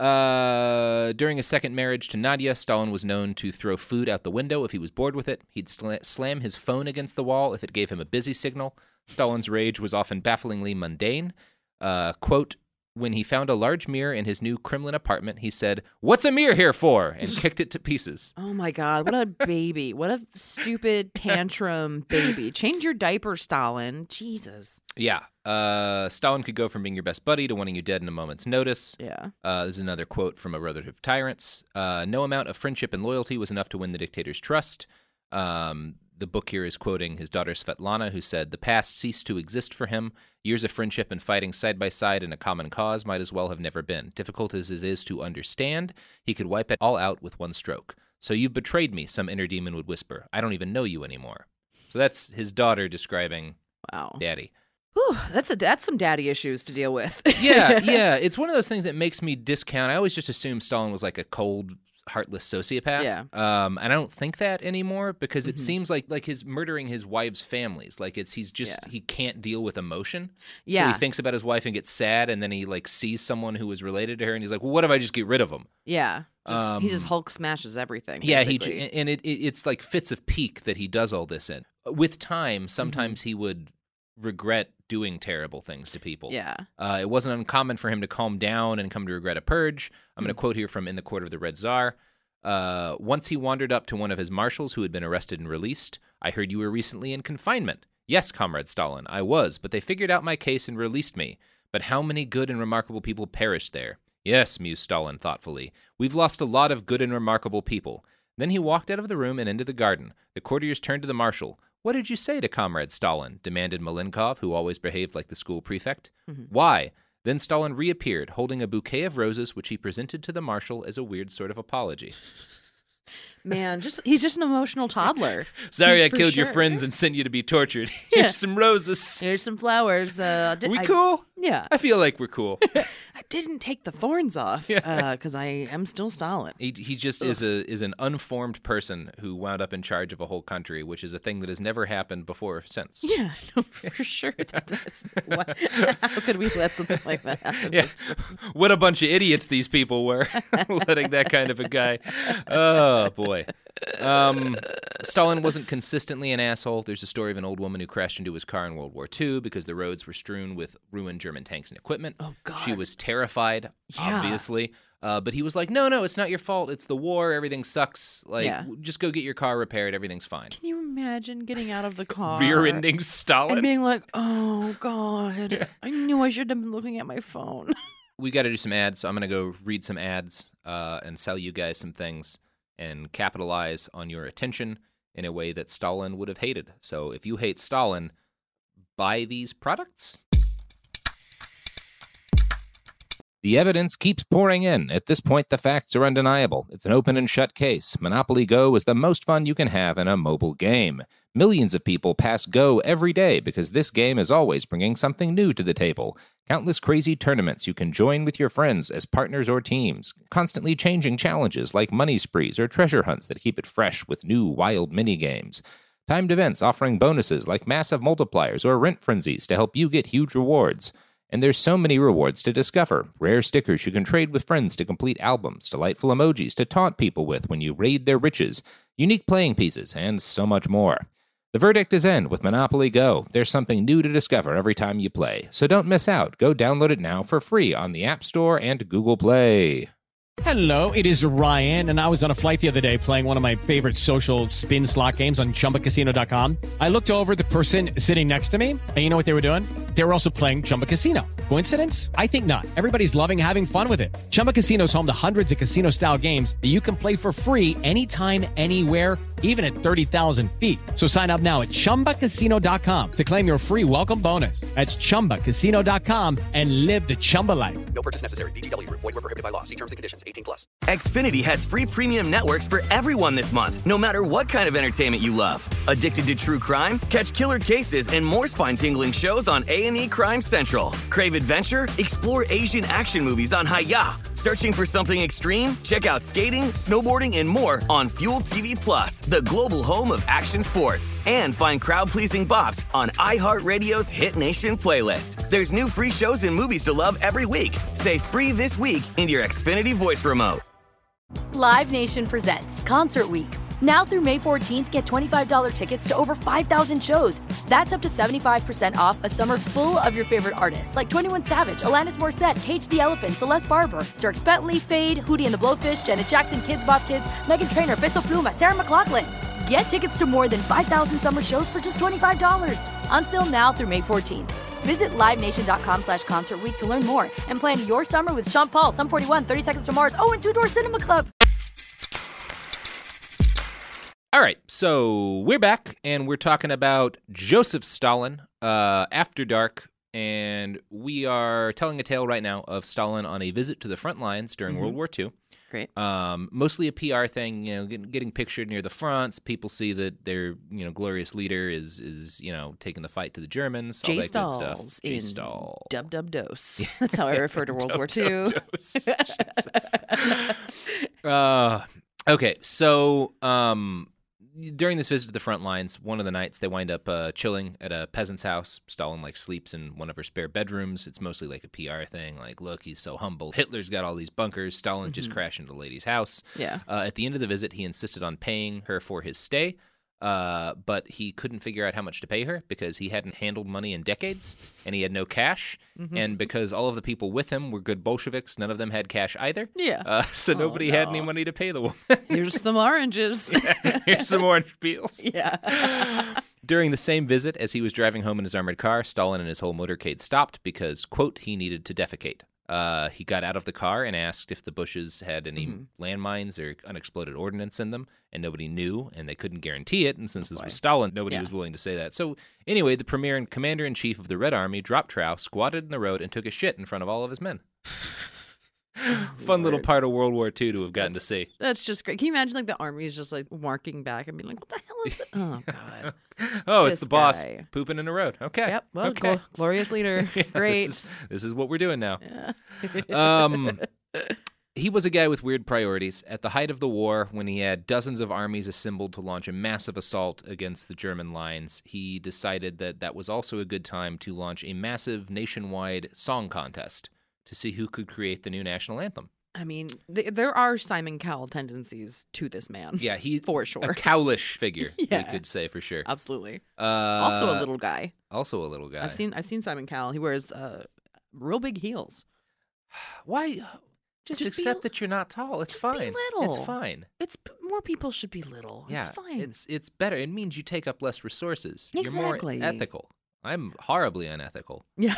M: during his second marriage to Nadia, Stalin was known to throw food out the window if he was bored with it. He'd slam his phone against the wall if it gave him a busy signal. Stalin's rage was often bafflingly mundane. Quote, when he found a large mirror in his new Kremlin apartment, he said, "What's a mirror here for?" and kicked it to pieces.
N: Oh my God, what a baby. What a stupid tantrum baby. Change your diaper, Stalin. Jesus.
M: Yeah. Stalin could go from being your best buddy to wanting you dead in a moment's notice.
N: Yeah.
M: This is another quote from A Brotherhood of Tyrants. No amount of friendship and loyalty was enough to win the dictator's trust. The book here is quoting his daughter Svetlana, who said, "The past ceased to exist for him. Years of friendship and fighting side by side in a common cause might as well have never been. Difficult as it is to understand, he could wipe it all out with one stroke. So you've betrayed me," some inner demon would whisper. "I don't even know you anymore." So that's his daughter describing Daddy.
N: Whew, that's some daddy issues to deal with.
M: Yeah. It's one of those things that makes me discount. I always just assumed Stalin was like a cold, heartless sociopath.
N: Yeah.
M: And I don't think that anymore because it seems like his murdering his wife's families. Like he can't deal with emotion.
N: Yeah.
M: So he thinks about his wife and gets sad, and then he like sees someone who was related to her, and he's like, "Well, what if I just get rid of him?"
N: Yeah. He just Hulk smashes everything.
M: Yeah,
N: basically.
M: it's like fits of pique that he does all this in. With time, sometimes he would regret doing terrible things to people.
N: Yeah.
M: It wasn't uncommon for him to calm down and come to regret a purge. I'm going to quote here from In the Court of the Red Tsar. Once he wandered up to one of his marshals who had been arrested and released. "I heard you were recently in confinement." "Yes, Comrade Stalin, I was, but they figured out my case and released me. But how many good and remarkable people perished there?" "Yes," mused Stalin thoughtfully. "We've lost a lot of good and remarkable people. Then he walked out of the room and into the garden. The courtiers turned to the marshal. "What did you say to Comrade Stalin?" demanded Malenkov, who always behaved like the school prefect. "Why?" Then Stalin reappeared, holding a bouquet of roses, which he presented to the marshal as a weird sort of apology.
N: Man, he's just an emotional toddler.
M: Sorry I killed your friends and sent you to be tortured. Here's some roses.
N: Here's some flowers.
M: We cool?
N: Yeah.
M: I feel like we're cool.
N: I didn't take the thorns off because I am still Stalin.
M: He just is an unformed person who wound up in charge of a whole country, which is a thing that has never happened before or since.
N: Yeah, no, for sure. How could we let something like that happen?
M: Yeah. What a bunch of idiots these people were, letting that kind of a guy. Oh, boy. Stalin wasn't consistently an asshole. There's a story of an old woman who crashed into his car in World War II because the roads were strewn with ruined German tanks and equipment.
N: Oh, God.
M: She was terrified, obviously. But he was like, no, it's not your fault. It's the war. Everything sucks. Just go get your car repaired. Everything's fine.
N: Can you imagine getting out of the car?
M: Rear-ending Stalin.
N: And being like, oh, God. Yeah. I knew I should have been looking at my phone.
M: We got to do some ads, so I'm going to go read some ads and sell you guys some things and capitalize on your attention in a way that Stalin would have hated. So if you hate Stalin, buy these products. The evidence keeps pouring in. At this point, the facts are undeniable. It's an open and shut case. Monopoly Go is the most fun you can have in a mobile game. Millions of people pass Go every day because this game is always bringing something new to the table. Countless crazy tournaments you can join with your friends as partners or teams. Constantly changing challenges like money sprees or treasure hunts that keep it fresh with new wild mini-games. Timed events offering bonuses like massive multipliers or rent frenzies to help you get huge rewards. And there's so many rewards to discover. Rare stickers you can trade with friends to complete albums, delightful emojis to taunt people with when you raid their riches, unique playing pieces, and so much more. The verdict is in with Monopoly Go. There's something new to discover every time you play. So don't miss out. Go download it now for free on the App Store and Google Play.
O: Hello, it is Ryan, and I was on a flight the other day playing one of my favorite social spin slot games on ChumbaCasino.com. I looked over at the person sitting next to me, and you know what they were doing? They were also playing Chumba Casino. Coincidence? I think not. Everybody's loving having fun with it. Chumba Casino is home to hundreds of casino-style games that you can play for free anytime, anywhere, even at 30,000 feet. So sign up now at ChumbaCasino.com to claim your free welcome bonus. That's ChumbaCasino.com and live the Chumba life.
P: No purchase necessary. VGW. Void were prohibited by law. See terms and conditions. 18+.
L: Xfinity has free premium networks for everyone this month, no matter what kind of entertainment you love. Addicted to true crime? Catch killer cases and more spine-tingling shows on A&E Crime Central. Crave adventure? Explore Asian action movies on Hi-YAH. Searching for something extreme? Check out skating, snowboarding, and more on Fuel TV Plus, the global home of action sports. And find crowd-pleasing bops on iHeartRadio's Hit Nation playlist. There's new free shows and movies to love every week. Say free this week in your Xfinity voice remote.
Q: Live Nation presents Concert Week. Now through May 14th, get $25 tickets to over 5,000 shows. That's up to 75% off a summer full of your favorite artists like 21 Savage, Alanis Morissette, Cage the Elephant, Celeste Barber, Dierks Bentley, Fade, Hootie and the Blowfish, Janet Jackson, Kids Bop Kids, Meghan Trainor, Peso Pluma, Sarah McLachlan. Get tickets to more than 5,000 summer shows for just $25. Until now through May 14th. Visit LiveNation.com/Concert Week to learn more and plan your summer with Sean Paul, Sum 41, 30 Seconds to Mars, and Two Door Cinema Club.
M: All right, so we're back, and we're talking about Joseph Stalin, After Dark, and we are telling a tale right now of Stalin on a visit to the front lines during World War II.
N: Great.
M: Mostly a PR thing, getting pictured near the fronts. People see that their, glorious leader is taking the fight to the Germans. All that good stuff.
N: J-Stalls. Dub Dose. That's how I refer to World War II. Okay, so during this visit to the front lines, one of the nights they wind up chilling at a peasant's house. Stalin sleeps in one of her spare bedrooms. It's mostly like a PR thing. Like, look, he's so humble. Hitler's got all these bunkers. Stalin just crashed into a lady's house. Yeah.
M: At the end of the visit, he insisted on paying her for his stay. But he couldn't figure out how much to pay her because he hadn't handled money in decades and he had no cash. And because all of the people with him were good Bolsheviks, none of them had cash either.
N: Yeah.
M: So nobody had any money to pay the woman.
N: Here's some oranges.
M: Here's some orange peels.
N: Yeah.
M: During the same visit, as he was driving home in his armored car, Stalin and his whole motorcade stopped because, quote, he needed to defecate. He got out of the car and asked if the bushes had any landmines or unexploded ordnance in them, and nobody knew, and they couldn't guarantee it. And since this was Stalin, nobody was willing to say that. So anyway, the premier and commander-in-chief of the Red Army dropped trow, squatted in the road, and took a shit in front of all of his men. Fun little part of World War II to have gotten to see.
N: That's just great. Can you imagine like the army is just like marking back and being like, what the hell is that? Oh, God.
M: Oh,
N: This
M: it's the boss
N: guy.
M: pooping in the road. Okay.
N: Yep. Well,
M: okay.
N: glorious leader.
M: Yeah,
N: Great.
M: This is what we're doing now. He was a guy with weird priorities. At the height of the war, when he had dozens of armies assembled to launch a massive assault against the German lines, he decided that that was also a good time to launch a massive nationwide song contest to see who could create the new national anthem.
N: I mean, there are Simon Cowell tendencies to this man.
M: Yeah, he's
N: for sure.
M: A Cowlish figure,
N: Yeah.
M: we could say for sure.
N: Absolutely. Also a little guy.
M: Also a little guy.
N: I've seen Simon Cowell. He wears real big heels.
M: Why? Just accept that you're not tall. It's fine.
N: Be little.
M: It's fine.
N: More people should be little.
M: Yeah,
N: It's fine.
M: It's better. It means you take up less resources.
N: Exactly.
M: You're more ethical. I'm horribly unethical.
N: Yeah.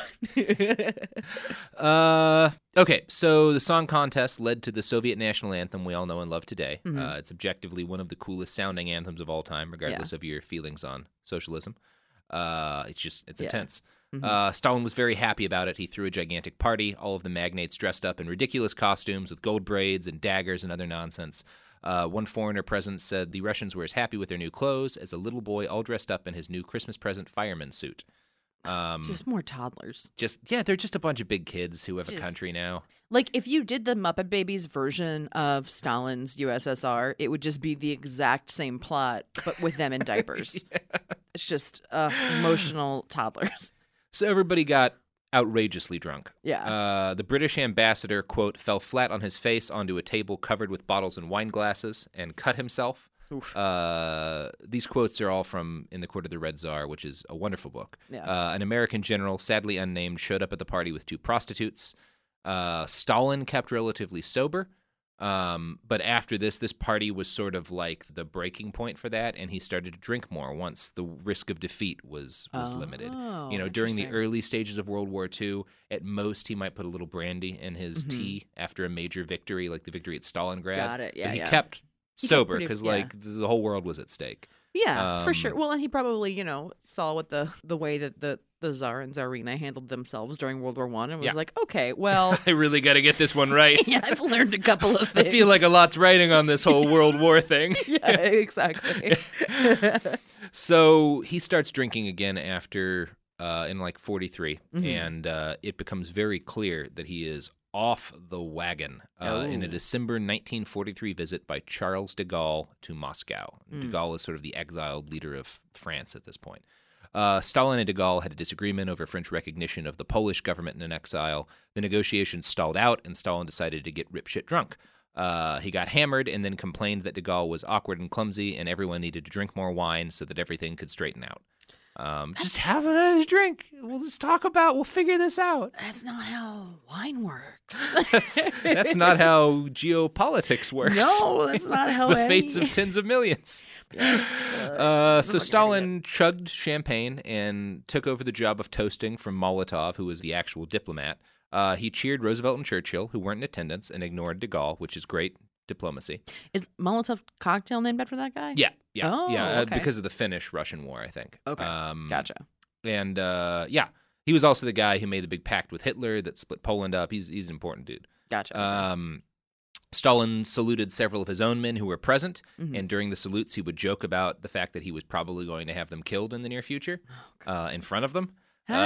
M: Okay, so the song contest led to the Soviet national anthem we all know and love today.
N: Mhm.
M: It's objectively one of the coolest sounding anthems of all time, regardless of your feelings on socialism. It's intense. Stalin was very happy about it. He threw a gigantic party, all of the magnates dressed up in ridiculous costumes with gold braids and daggers and other nonsense. One foreigner present said the Russians were as happy with their new clothes as a little boy all dressed up in his new Christmas present fireman suit.
N: Just more toddlers.
M: They're just a bunch of big kids who have a country now.
N: Like, if you did the Muppet Babies version of Stalin's USSR, it would just be the exact same plot, but with them in diapers. It's just emotional toddlers.
M: So everybody got outrageously drunk.
N: Yeah.
M: The British ambassador, quote, fell flat on his face onto a table covered with bottles and wine glasses and cut himself. These quotes are all from In the Court of the Red Tsar, which is a wonderful book.
N: Yeah.
M: An American general, sadly unnamed, showed up at the party with 2 prostitutes. Stalin kept relatively sober. But after this party was sort of like the breaking point for that, and he started to drink more once the risk of defeat was limited. During the early stages of World War II, at most he might put a little brandy in his tea after a major victory, like the victory at Stalingrad.
N: Got it. Yeah,
M: but he
N: yeah.
M: kept
N: He kept
M: sober
N: pretty-
M: because
N: yeah.
M: the whole world was at stake.
N: Yeah, for sure. Well, and he probably, saw what the way that the Tsar and Tsarina handled themselves during World War I and was like, okay, well,
M: I really got to get this one right.
N: yeah, I've learned a couple of things.
M: I feel like a lot's riding on this whole World War thing.
N: Yeah, exactly.
M: So he starts drinking again after in like 43,
N: Mhm.
M: and it becomes very clear that he is off the wagon in a December 1943 visit by Charles de Gaulle to Moscow. De Gaulle is sort of the exiled leader of France at this point. Stalin and de Gaulle had a disagreement over French recognition of the Polish government in exile. The negotiations stalled out, and Stalin decided to get ripshit drunk. He got hammered and then complained that de Gaulle was awkward and clumsy, and everyone needed to drink more wine so that everything could straighten out. Just have a nice drink. We'll figure this out.
N: That's not how wine works.
M: That's not how geopolitics works.
N: No, that's not how
M: the fates of tens of millions. So Stalin chugged champagne and took over the job of toasting from Molotov, who was the actual diplomat. He cheered Roosevelt and Churchill, who weren't in attendance, and ignored de Gaulle, which is great diplomacy.
N: Is Molotov cocktail named after that guy?
M: Yeah.
N: Oh, okay.
M: Because of the Finnish-Russian War, I think.
N: Okay, gotcha.
M: And he was also the guy who made the big pact with Hitler that split Poland up. He's an important dude.
N: Gotcha.
M: Stalin saluted several of his own men who were present,
N: Mhm.
M: and during the salutes, he would joke about the fact that he was probably going to have them killed in the near future in front of them.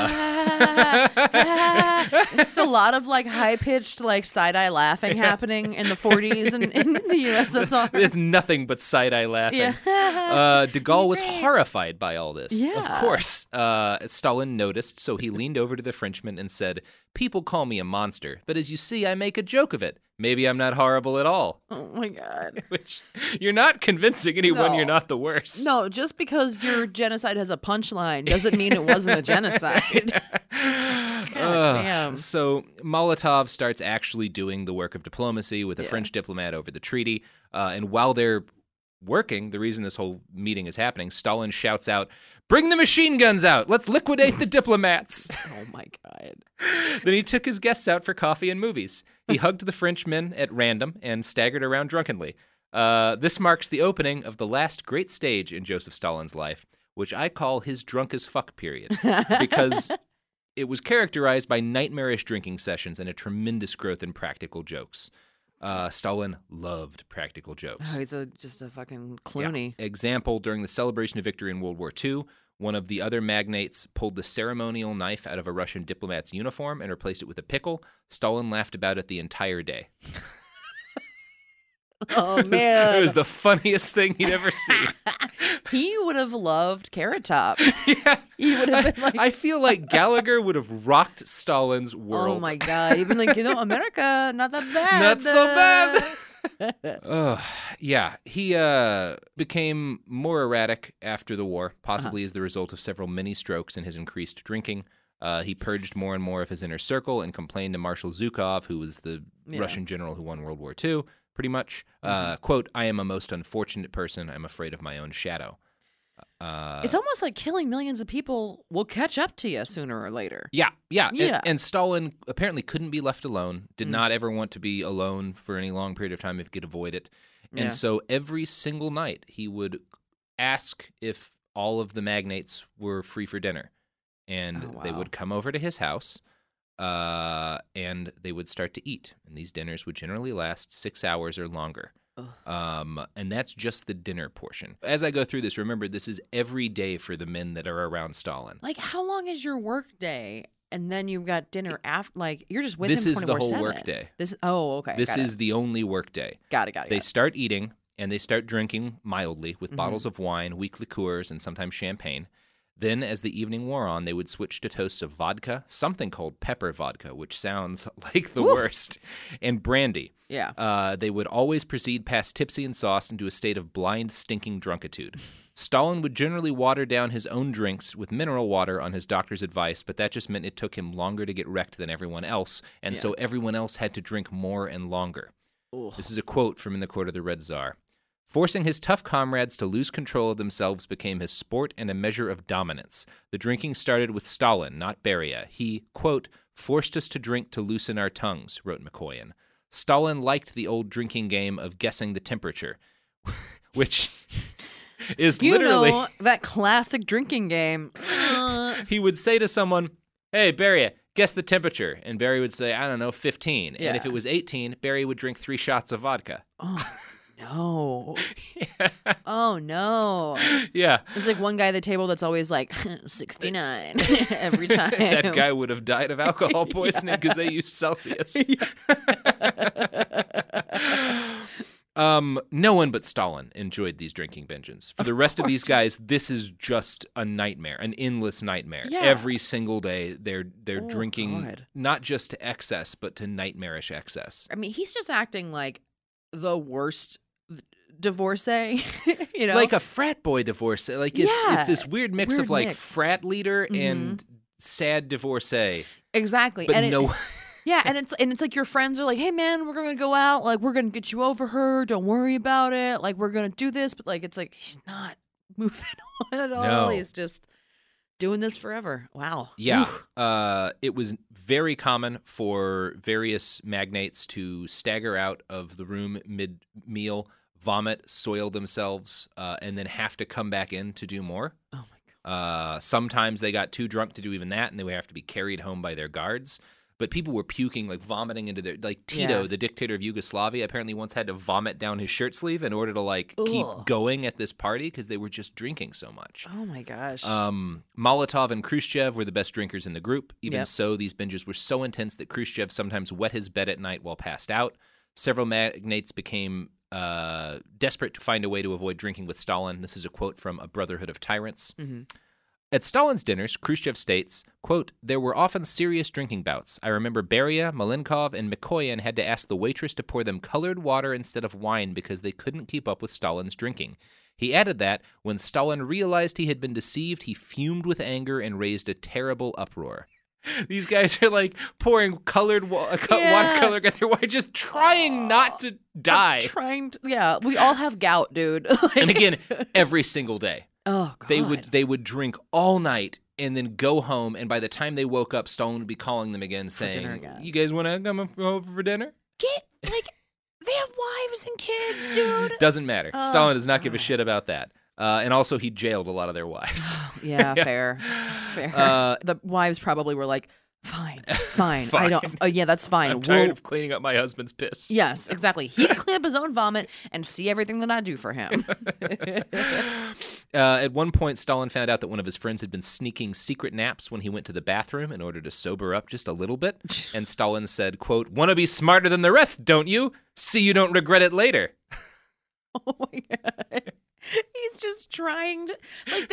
N: Just a lot of high-pitched side-eye laughing happening in the 40s in the USSR.
M: It's nothing but side-eye laughing.
N: Yeah.
M: De Gaulle was horrified by all this.
N: Yeah.
M: Of course. Stalin noticed, so he leaned over to the Frenchman and said, "People call me a monster, but as you see, I make a joke of it. Maybe I'm not horrible at all."
N: Oh my God.
M: Which, you're not convincing anyone
N: No.
M: you're not the worst.
N: No, just because your genocide has a punchline doesn't mean it wasn't a genocide. God damn.
M: So Molotov starts actually doing the work of diplomacy with a French diplomat over the treaty. And while they're working, the reason this whole meeting is happening, Stalin shouts out, "Bring the machine guns out! Let's liquidate the diplomats!"
N: Oh, my God.
M: Then he took his guests out for coffee and movies. He hugged the Frenchmen at random and staggered around drunkenly. This marks the opening of the last great stage in Joseph Stalin's life, which I call his drunk as fuck period, because it was characterized by nightmarish drinking sessions and a tremendous growth in practical jokes. Stalin loved practical jokes.
N: Oh, he's just a fucking Clooney.
M: Yeah. Example, during the celebration of victory in World War II, one of the other magnates pulled the ceremonial knife out of a Russian diplomat's uniform and replaced it with a pickle. Stalin laughed about it the entire day.
N: Oh, man.
M: It was the funniest thing he'd ever seen.
N: He would have loved Carrot Top. Yeah. He would have been like...
M: I feel like Gallagher would have rocked Stalin's world.
N: Oh, my God. He'd been like, America, not that bad.
M: Not so bad. Yeah, he became more erratic after the war, possibly as the result of several mini strokes and his increased drinking. He purged more and more of his inner circle and complained to Marshal Zhukov, who was the Russian general who won World War II, pretty much. Quote, "I am a most unfortunate person. I'm afraid of my own shadow."
N: It's almost like killing millions of people will catch up to you sooner or later.
M: Yeah. And Stalin apparently couldn't be left alone, did not ever want to be alone for any long period of time if he could avoid it. And so every single night he would ask if all of the magnates were free for dinner. And they would come over to his house and they would start to eat. And these dinners would generally last 6 hours or longer. And that's just the dinner portion. As I go through this, remember, this is every day for the men that are around Stalin.
N: Like, how long is your work day? And then you've got dinner after, like, you're just with
M: this
N: him 24/7.
M: This is the whole work day.
N: Okay.
M: This is the only work day.
N: Got it.
M: They start eating, and they start drinking mildly with bottles of wine, weak liqueurs, and sometimes champagne. Then, as the evening wore on, they would switch to toasts of vodka, something called pepper vodka, which sounds like the worst, and brandy.
N: Yeah.
M: They would always proceed past tipsy and sauced into a state of blind, stinking drunkitude. Stalin would generally water down his own drinks with mineral water on his doctor's advice, but that just meant it took him longer to get wrecked than everyone else, and so everyone else had to drink more and longer.
N: Ooh.
M: This is a quote from In the Court of the Red Tsar. "Forcing his tough comrades to lose control of themselves became his sport and a measure of dominance. The drinking started with Stalin, not Beria. He, quote, forced us to drink to loosen our tongues," wrote Mikoyan. Stalin liked the old drinking game of guessing the temperature, which is literally...
N: that classic drinking game.
M: He would say to someone, "Hey, Beria, guess the temperature." And Barry would say, "I don't know, 15.
N: Yeah.
M: And if it was 18, Barry would drink 3 shots of vodka.
N: Oh. No. Oh, no.
M: Yeah.
N: There's like one guy at the table that's always like 69 every time.
M: That guy would have died of alcohol poisoning because they used Celsius. No one but Stalin enjoyed these drinking binges. For the rest of these guys, this is just a nightmare, an endless nightmare.
N: Yeah.
M: Every single day, they're drinking not just to excess, but to nightmarish excess.
N: I mean, he's just acting like the worst divorcee, you know,
M: like a frat boy divorcee. Like it's this weird mix of like frat leader and sad divorcee.
N: Exactly,
M: but
N: and
M: no.
N: Yeah, and it's like your friends are like, "Hey man, we're gonna go out. Like we're gonna get you over her. Don't worry about it. Like we're gonna do this." But like it's like he's not moving on at all.
M: No.
N: He's just doing this forever. Wow.
M: Yeah. It was very common for various magnates to stagger out of the room mid-meal, vomit, soil themselves, and then have to come back in to do more.
N: Oh, my God.
M: Sometimes they got too drunk to do even that, and they would have to be carried home by their guards. But people were puking, like vomiting into their... Like Tito, the dictator of Yugoslavia, apparently once had to vomit down his shirt sleeve in order to, like, keep going at this party because they were just drinking so much.
N: Oh, my gosh.
M: Molotov and Khrushchev were the best drinkers in the group. Even so, these binges were so intense that Khrushchev sometimes wet his bed at night while passed out. Several magnates became desperate to find a way to avoid drinking with Stalin. This is a quote from A Brotherhood of Tyrants.
N: Mm-hmm.
M: At Stalin's dinners, Khrushchev states, quote, "There were often serious drinking bouts. I remember Beria, Malenkov, and Mikoyan had to ask the waitress to pour them colored water instead of wine because they couldn't keep up with Stalin's drinking. He added that, when Stalin realized he had been deceived, he fumed with anger and raised a terrible uproar." These guys are like pouring colored watercolor at their wine, just trying not to die.
N: We all have gout, dude.
M: And again, every single day.
N: Oh, God.
M: They would drink all night and then go home, and by the time they woke up, Stalin would be calling them again, saying, "You guys want to come over for dinner?"
N: They have wives and kids, dude.
M: Doesn't matter. Stalin does not give a shit about that. And also, he jailed a lot of their wives.
N: Yeah, fair. The wives probably were like, fine. I don't. Yeah, that's fine.
M: I'm tired of cleaning up my husband's piss.
N: Yes, exactly. He can clean up his own vomit and see everything that I do for him.
M: At one point, Stalin found out that one of his friends had been sneaking secret naps when he went to the bathroom in order to sober up just a little bit. And Stalin said, quote, "Want to be smarter than the rest, don't you? See you don't regret it later."
N: Oh, my God. He's just trying to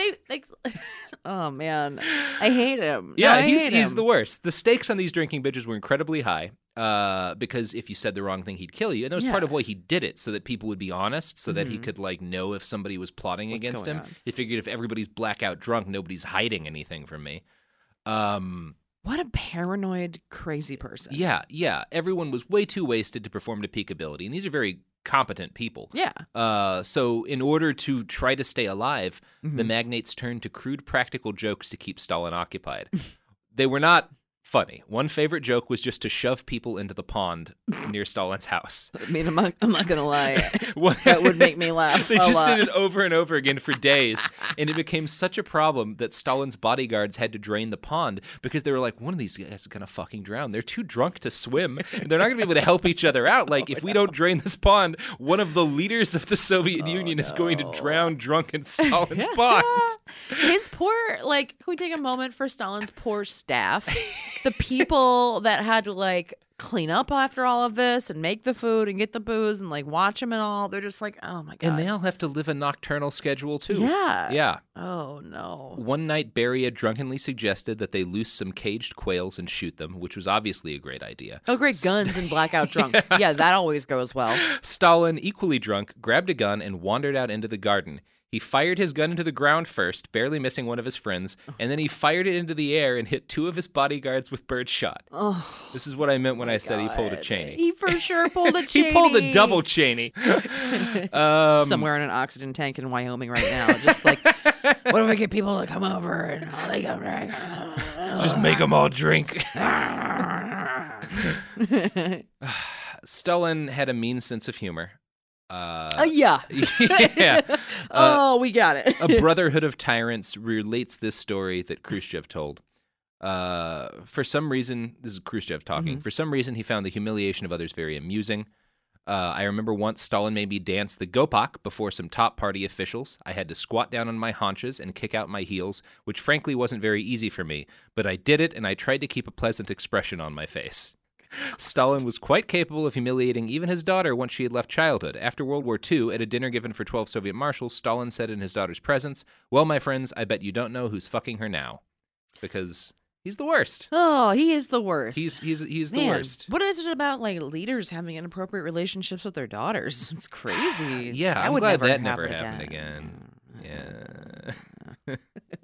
N: oh man, I hate him.
M: Yeah, he's the worst. The stakes on these drinking bitches were incredibly high because if you said the wrong thing, he'd kill you. And that was part of why he did it, so that people would be honest, so that he could know if somebody was plotting against him. He figured if everybody's blackout drunk, nobody's hiding anything from me.
N: What a paranoid, crazy person.
M: Yeah. Everyone was way too wasted to perform to peak ability, and these are very competent people.
N: Yeah.
M: So in order to try to stay alive, the magnates turned to crude practical jokes to keep Stalin occupied. They were not funny. One favorite joke was just to shove people into the pond near Stalin's house.
N: I mean, I'm not going to lie. That would make me laugh.
M: They just did it over and over again for days. And it became such a problem that Stalin's bodyguards had to drain the pond because they were like, one of these guys is going to fucking drown. They're too drunk to swim. And they're not going to be able to help each other out. If we don't drain this pond, one of the leaders of the Soviet Union is going to drown drunk in Stalin's pond.
N: His poor, can we take a moment for Stalin's poor staff? The people that had to clean up after all of this and make the food and get the booze and watch him and all, they're just oh my God.
M: And they all have to live a nocturnal schedule too.
N: Yeah. Oh no.
M: One night, Beria drunkenly suggested that they loose some caged quails and shoot them, which was obviously a great idea.
N: Oh great, guns and blackout drunk. Yeah, that always goes well.
M: Stalin, equally drunk, grabbed a gun and wandered out into the garden. He fired his gun into the ground first, barely missing one of his friends, and then he fired it into the air and hit two of his bodyguards with birdshot.
N: Oh,
M: this is what I meant when I said he pulled a Cheney.
N: He for sure pulled a Cheney.
M: He pulled a double Cheney.
N: Somewhere in an oxygen tank in Wyoming right now. Just what if we get people to come over and they come drink?
M: Just make them all drink. Stalin had a mean sense of humor.
N: Yeah. We got it.
M: A Brotherhood of Tyrants relates this story that Khrushchev told. For some reason, this is Khrushchev talking. For some reason, he found the humiliation of others very amusing. I remember once Stalin made me dance the Gopak before some top party officials. I had to squat down on my haunches and kick out my heels, which frankly wasn't very easy for me, but I did it and I tried to keep a pleasant expression on my face. Stalin was quite capable of humiliating even his daughter once she had left childhood. After World War II, at a dinner given for 12 Soviet marshals, Stalin said in his daughter's presence, "Well, my friends, I bet you don't know who's fucking her now." Because he's the worst.
N: Oh, he is the worst.
M: He's the worst.
N: What is it about leaders having inappropriate relationships with their daughters? It's crazy.
M: Yeah, I'm glad that never happened again. Yeah.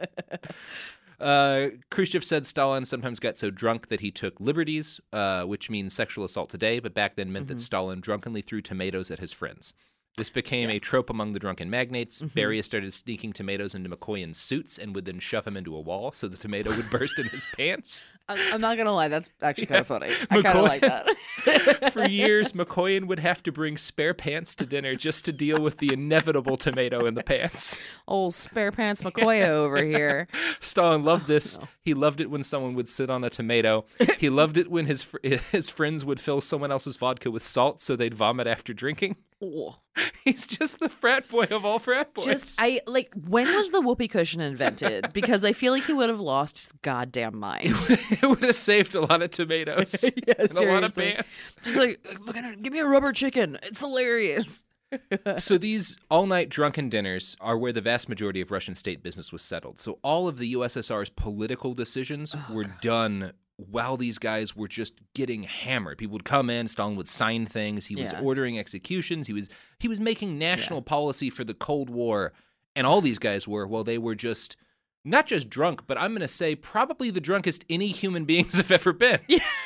M: Khrushchev said Stalin sometimes got so drunk that he took liberties, which means sexual assault today, but back then meant that Stalin drunkenly threw tomatoes at his friends. This became a trope among the drunken magnates. Beria started sneaking tomatoes into Mikoyan's suits and would then shove him into a wall so the tomato would burst in his pants.
N: I'm not going to lie. That's actually kind of funny. I kind of like that.
M: For years, Mikoyan would have to bring spare pants to dinner just to deal with the inevitable tomato in the pants.
N: Old spare pants Mikoya over here.
M: Stalin loved this. No. He loved it when someone would sit on a tomato. He loved it when his friends would fill someone else's vodka with salt so they'd vomit after drinking.
N: Oh.
M: He's just the frat boy of all frat boys.
N: When was the whoopee cushion invented? Because I feel like he would have lost his goddamn mind.
M: It would have saved a lot of tomatoes and a lot of pants.
N: Just look at it. Give me a rubber chicken. It's hilarious.
M: So these all-night drunken dinners are where the vast majority of Russian state business was settled. So all of the USSR's political decisions were done while these guys were just getting hammered. People would come in, Stalin would sign things, he was ordering executions, he was making national policy for the Cold War, and all these guys were, well, they were just not just drunk, but I'm going to say probably the drunkest any human beings have ever been.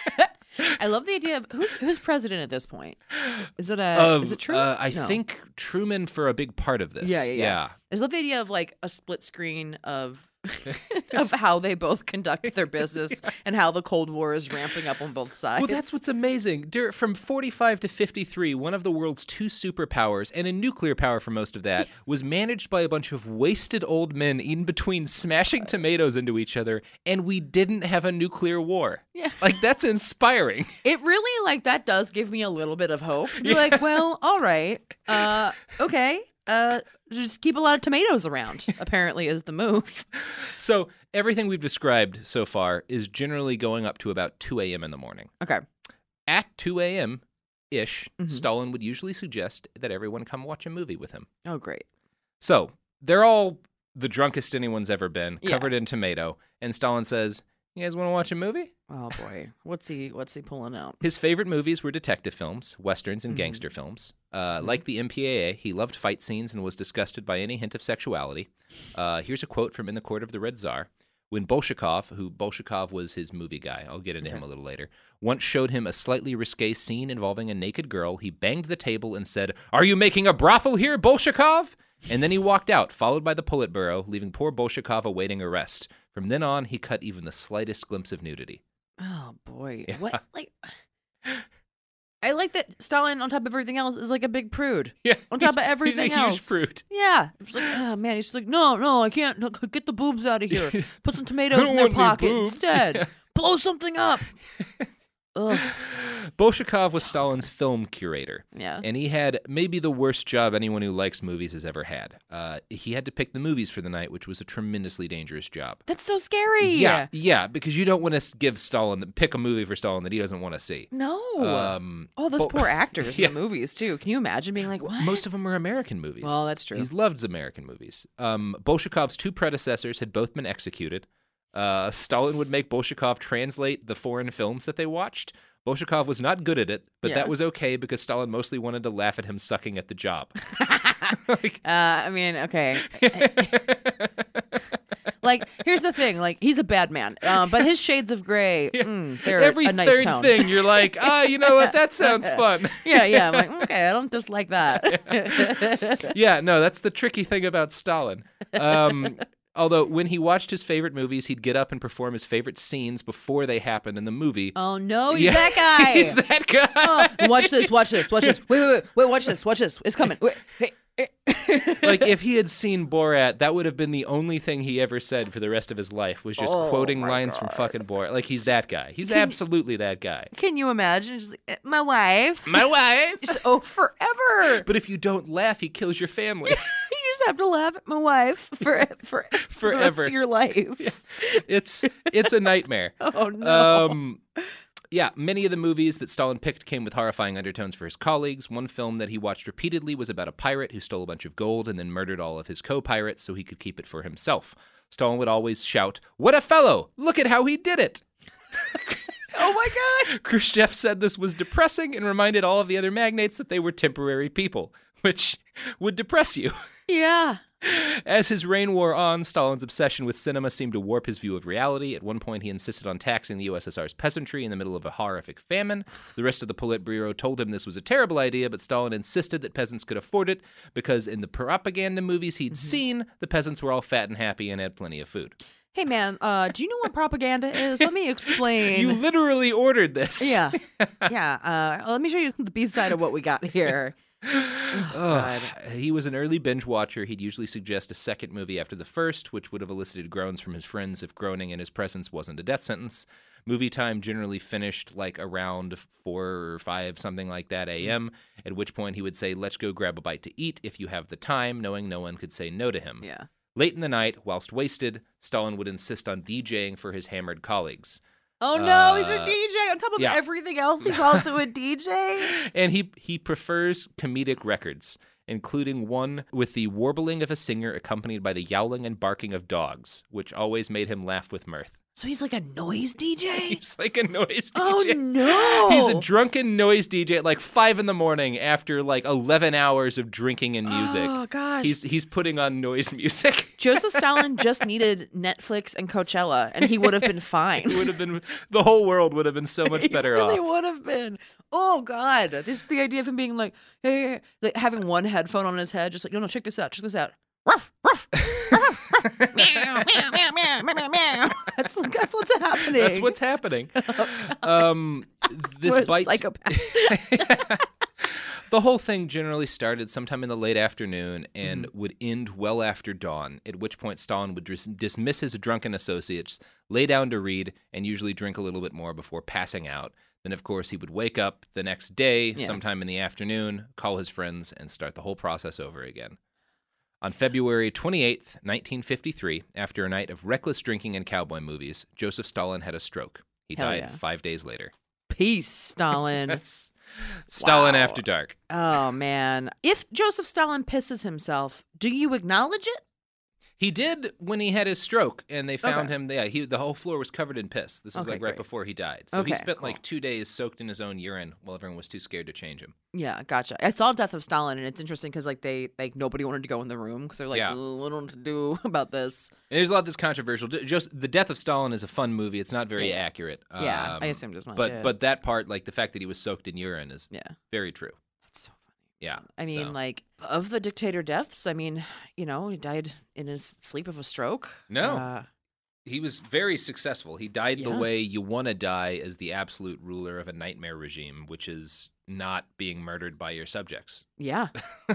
N: I love the idea of who's president at this point. Is it Truman?
M: I think Truman for a big part of this.
N: Yeah. I love the idea of like a split screen of of how they both conduct their business and how the Cold War is ramping up on both sides.
M: Well, that's what's amazing. From 45 to 53, one of the world's two superpowers, and a nuclear power for most of that, was managed by a bunch of wasted old men in between smashing tomatoes into each other, and we didn't have a nuclear war.
N: Yeah.
M: Like, that's inspiring.
N: It really, like, that does give me a little bit of hope. You're like, well, all right. Okay. Just keep a lot of tomatoes around, apparently, is the move.
M: So everything we've described so far is generally going up to about 2 a.m. in the morning.
N: Okay.
M: At 2 a.m.-ish, Stalin would usually suggest that everyone come watch a movie with him.
N: Oh, great.
M: So they're all the drunkest anyone's ever been, covered in tomato, and Stalin says, "You guys want to watch a movie?"
N: Oh, boy. What's he pulling out?
M: His favorite movies were detective films, westerns, and gangster films. Like the MPAA, he loved fight scenes and was disgusted by any hint of sexuality. Here's a quote from In the Court of the Red Tsar. When Bolshakov was his movie guy, I'll get into him a little later, once showed him a slightly risque scene involving a naked girl, he banged the table and said, "Are you making a brothel here, Bolshakov?" And then he walked out, followed by the Politburo, leaving poor Bolshakov awaiting arrest. From then on, he cut even the slightest glimpse of nudity.
N: Oh, boy.
M: Yeah.
N: What? Like, I like that Stalin, on top of everything else, is like a big prude.
M: Yeah.
N: On top of everything else.
M: He's a huge prude.
N: Yeah. It's like, oh, man. He's like, no, I can't. No, get the boobs out of here. Put some tomatoes in their pocket instead.
M: Yeah.
N: Blow something up. Ugh.
M: Bolshakov was Stalin's film curator.
N: Yeah.
M: And he had maybe the worst job anyone who likes movies has ever had. He had to pick the movies for the night, which was a tremendously dangerous job.
N: That's so scary.
M: Yeah, because you don't want to pick a movie for Stalin that he doesn't want to see.
N: No. Oh, those poor actors in the movies, too. Can you imagine being like, what?
M: Most of them are American movies.
N: Well, that's true.
M: He's loved American movies. Bolshakov's two predecessors had both been executed. Stalin would make Bolshakov translate the foreign films that they watched. Bolshakov was not good at it, but that was okay because Stalin mostly wanted to laugh at him sucking at the job.
N: I mean, okay. Like, here's the thing. Like, he's a bad man, but his shades of gray, they're
M: every
N: a nice
M: third
N: tone.
M: thing, you're like, you know what? That sounds fun.
N: Yeah. I'm like, okay, I don't dislike that.
M: Yeah, no, that's the tricky thing about Stalin. Although when he watched his favorite movies, he'd get up and perform his favorite scenes before they happened in the movie.
N: Oh, no, he's that guy.
M: He's that guy.
N: Oh, watch this. Wait, watch this. It's coming. Wait.
M: Like, if he had seen Borat, that would have been the only thing he ever said for the rest of his life, was just quoting lines from fucking Borat. Like, he's that guy. He's absolutely that guy.
N: Can you imagine? Just like, my wife. Just,
M: forever. But if you don't laugh, he kills your family.
N: You just have to laugh at my wife for the rest of your life.
M: Yeah. It's a nightmare.
N: Oh, no.
M: Yeah, many of the movies that Stalin picked came with horrifying undertones for his colleagues. One film that he watched repeatedly was about a pirate who stole a bunch of gold and then murdered all of his co-pirates so he could keep it for himself. Stalin would always shout, "What a fellow! Look at how he did it!"
N: Oh my God!
M: Khrushchev said this was depressing and reminded all of the other magnates that they were temporary people, which would depress you.
N: Yeah.
M: As his reign wore on, Stalin's obsession with cinema seemed to warp his view of reality. At one point, he insisted on taxing the USSR's peasantry in the middle of a horrific famine. The rest of the Politburo told him this was a terrible idea, but Stalin insisted that peasants could afford it because in the propaganda movies he'd seen, the peasants were all fat and happy and had plenty of food.
N: Hey, man, do you know what propaganda is? Let me explain.
M: You literally ordered this.
N: Yeah. Let me show you the B-side of what we got here.
M: God. He was an early binge watcher. He'd usually suggest a second movie after the first, which would have elicited groans from his friends if groaning in his presence wasn't a death sentence. Movie time generally finished like around 4 or 5, something like that, a.m., at which point he would say, "Let's go grab a bite to eat if you have the time," knowing no one could say no to him.
N: Yeah.
M: Late in the night, whilst wasted, Stalin would insist on DJing for his hammered colleagues.
N: Oh, no, he's a DJ. On top of everything else, he's also a DJ.
M: And he prefers comedic records, including one with the warbling of a singer accompanied by the yowling and barking of dogs, which always made him laugh with mirth.
N: So he's like a noise DJ?
M: He's like a noise DJ.
N: Oh, no.
M: He's a drunken noise DJ at like 5 a.m. after like 11 hours of drinking and music.
N: Oh, gosh.
M: He's putting on noise music.
N: Joseph Stalin just needed Netflix and Coachella, and he would have been fine.
M: The whole world would have been so much better off.
N: It really would have been. Oh, God. The idea of him being like, hey, like having one headphone on his head, just like, no, check this out. Ruff, ruff, ruff, meow, meow, meow, meow, meow, meow. That's what's happening.
M: That's what's happening. This
N: What a
M: bite.
N: psychopath.
M: The whole thing generally started sometime in the late afternoon and would end well after dawn, at which point Stalin would dismiss his drunken associates, lay down to read, and usually drink a little bit more before passing out. Then, of course, he would wake up the next day, sometime in the afternoon, call his friends, and start the whole process over again. On February 28th, 1953, after a night of reckless drinking and cowboy movies, Joseph Stalin had a stroke. He died 5 days later.
N: Peace, Stalin.
M: That's Stalin after dark.
N: Oh, man. If Joseph Stalin pisses himself, do you acknowledge it?
M: He did when he had his stroke, and they found him. Yeah, the whole floor was covered in piss. This is like right before he died. So he spent like 2 days soaked in his own urine while everyone was too scared to change him.
N: Yeah, gotcha. I saw Death of Stalin, and it's interesting because like nobody wanted to go in the room because they're like, I don't know what to do about this.
M: And there's a lot that's controversial. Just The Death of Stalin is a fun movie. It's not very accurate.
N: Yeah, I assumed as much.
M: But that part, like the fact that he was soaked in urine, is very true.
N: That's so funny.
M: Yeah.
N: I mean, like, of the dictator deaths, I mean, he died in his sleep of a stroke.
M: No. He was very successful. He died the way you want to die as the absolute ruler of a nightmare regime, which is not being murdered by your subjects.
N: Yeah.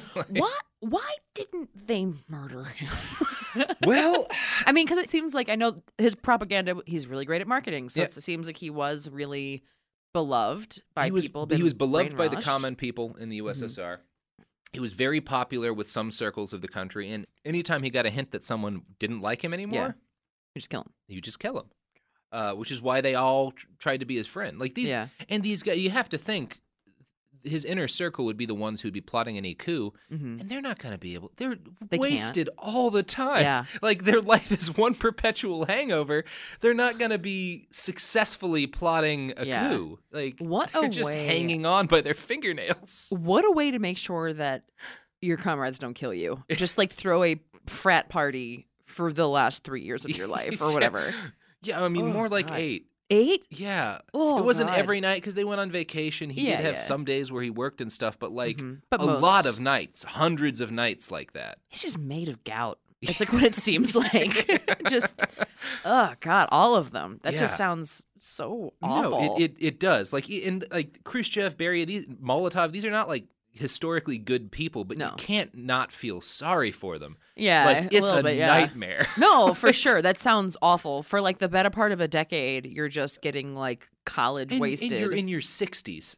N: Why didn't they murder him?
M: Well,
N: I mean, because it seems like, I know his propaganda, he's really great at marketing. So it seems like he was really beloved by people.
M: He was beloved by the common people in the USSR. He was very popular with some circles of the country, and anytime he got a hint that someone didn't like him anymore,
N: you just kill him.
M: You just kill him, which is why they all tried to be his friend. Like these, and these guys, you have to think his inner circle would be the ones who'd be plotting any coup, and they're not going to be able. They're wasted all the time.
N: Yeah.
M: Like their life is one perpetual hangover. They're not going to be successfully plotting a coup. Like they're just hanging on by their fingernails.
N: What a way to make sure that your comrades don't kill you. Just like throw a frat party for the last 3 years of your life or whatever.
M: Yeah, I mean more like 8.
N: 8?
M: Yeah.
N: Oh,
M: it wasn't
N: God.
M: every night because they went on vacation. He did have some days where he worked and stuff, but like
N: But
M: a
N: most-
M: lot of nights, hundreds of nights like that.
N: He's just made of gout. It's like what it seems like. Just, oh God, all of them. That just sounds so awful.
M: No, it does. Like in like Khrushchev, Beria, Molotov, these are not like historically good people, but you can't not feel sorry for them.
N: Yeah,
M: like it's a
N: bit,
M: nightmare.
N: No, for sure. That sounds awful. For like the better part of a decade, you're just getting like college wasted.
M: And you're in your 60s.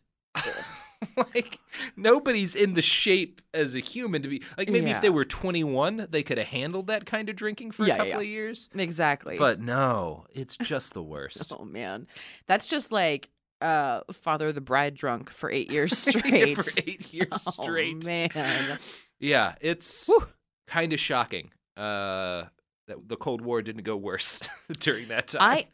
M: Like nobody's in the shape as a human to be like maybe if they were 21 they could have handled that kind of drinking for a couple of years.
N: Exactly.
M: But no, it's just the worst.
N: Oh man. That's just like Father of the Bride drunk for 8 years straight.
M: For 8 years straight.
N: Oh man.
M: Yeah, it's kind of shocking that the Cold War didn't go worse during that time.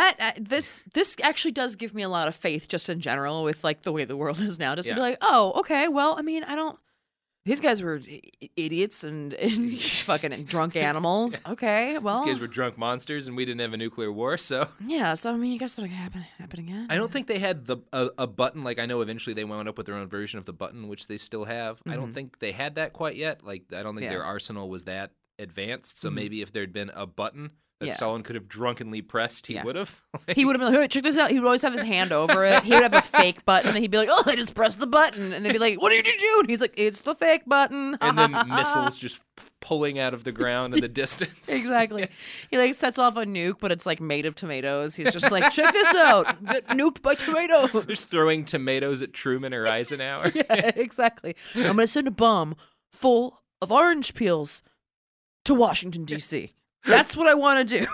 N: This actually does give me a lot of faith just in general with like the way the world is now. Just to be like, oh, okay, well, I mean, these guys were idiots and fucking drunk animals. Okay, well,
M: these guys were drunk monsters, and we didn't have a nuclear war, so
N: yeah. So I mean, I guess that'll happen again.
M: I don't think they had a button. Like I know eventually they wound up with their own version of the button, which they still have. I don't think they had that quite yet. Like I don't think their arsenal was that advanced. So maybe if there'd been a button that Stalin could have drunkenly pressed, he would have.
N: He would have been like, hey, check this out. He would always have his hand over it. He would have a fake button, and he'd be like, oh, I just pressed the button. And they'd be like, what did you do? And he's like, it's the fake button.
M: And then missiles just pulling out of the ground in the distance.
N: Exactly. He like sets off a nuke, but it's like made of tomatoes. He's just like, check this out. Get nuked by tomatoes.
M: Just throwing tomatoes at Truman or Eisenhower.
N: Yeah, exactly. I'm going to send a bomb full of orange peels to Washington, D.C. That's what I want to do.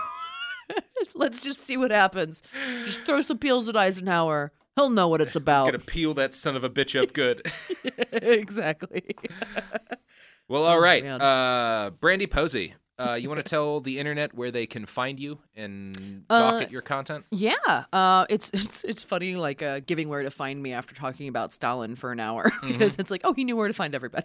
N: Let's just see what happens. Just throw some peels at Eisenhower. He'll know what it's about.
M: Gonna peel that son of a bitch up good.
N: Exactly.
M: Well, all right. Brandy Posey. You want to tell the internet where they can find you and dock at your content?
N: Yeah. It's funny, like giving where to find me after talking about Stalin for an hour because it's like, oh, he knew where to find everybody.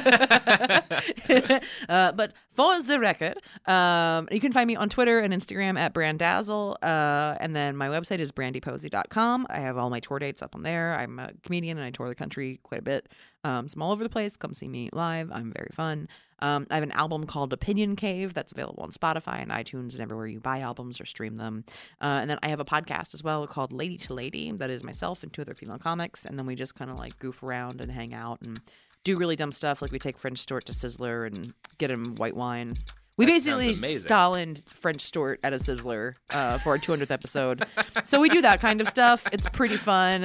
N: But for the record, you can find me on Twitter and Instagram at Brandazzle. And then my website is brandyposey.com. I have all my tour dates up on there. I'm a comedian and I tour the country quite a bit. So I'm all over the place. Come see me live. I'm very fun. I have an album called Opinion Cave that's available on Spotify and iTunes and everywhere you buy albums or stream them. And then I have a podcast as well called Lady to Lady that is myself and 2 other female comics. And then we just kind of like goof around and hang out and do really dumb stuff. Like we take French Stewart to Sizzler and get him white wine. We basically Stalin French Stewart at a Sizzler for our 200th episode. So we do that kind of stuff. It's pretty fun.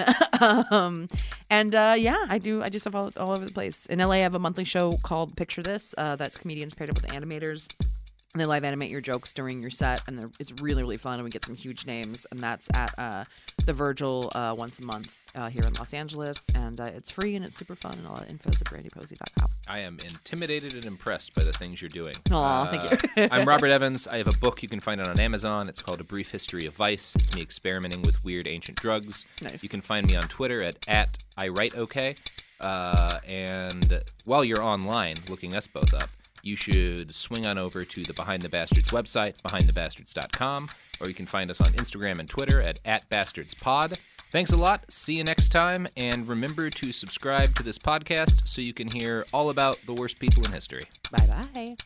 N: I do stuff all over the place. In LA, I have a monthly show called Picture This. That's comedians paired up with animators. And they live animate your jokes during your set. And it's really, really fun. And we get some huge names. And that's at the Virgil once a month here in Los Angeles. And it's free and it's super fun. And all that info is at brandyposey.com.
M: I am intimidated and impressed by the things you're doing.
N: Aw, thank you.
M: I'm Robert Evans. I have a book. You can find it on Amazon. It's called A Brief History of Vice. It's me experimenting with weird ancient drugs.
N: Nice.
M: You can find me on Twitter at IWriteOK. And while you're online looking us both up, you should swing on over to the Behind the Bastards website, behindthebastards.com, or you can find us on Instagram and Twitter at @BastardsPod. Thanks a lot. See you next time. And remember to subscribe to this podcast so you can hear all about the worst people in history.
N: Bye-bye.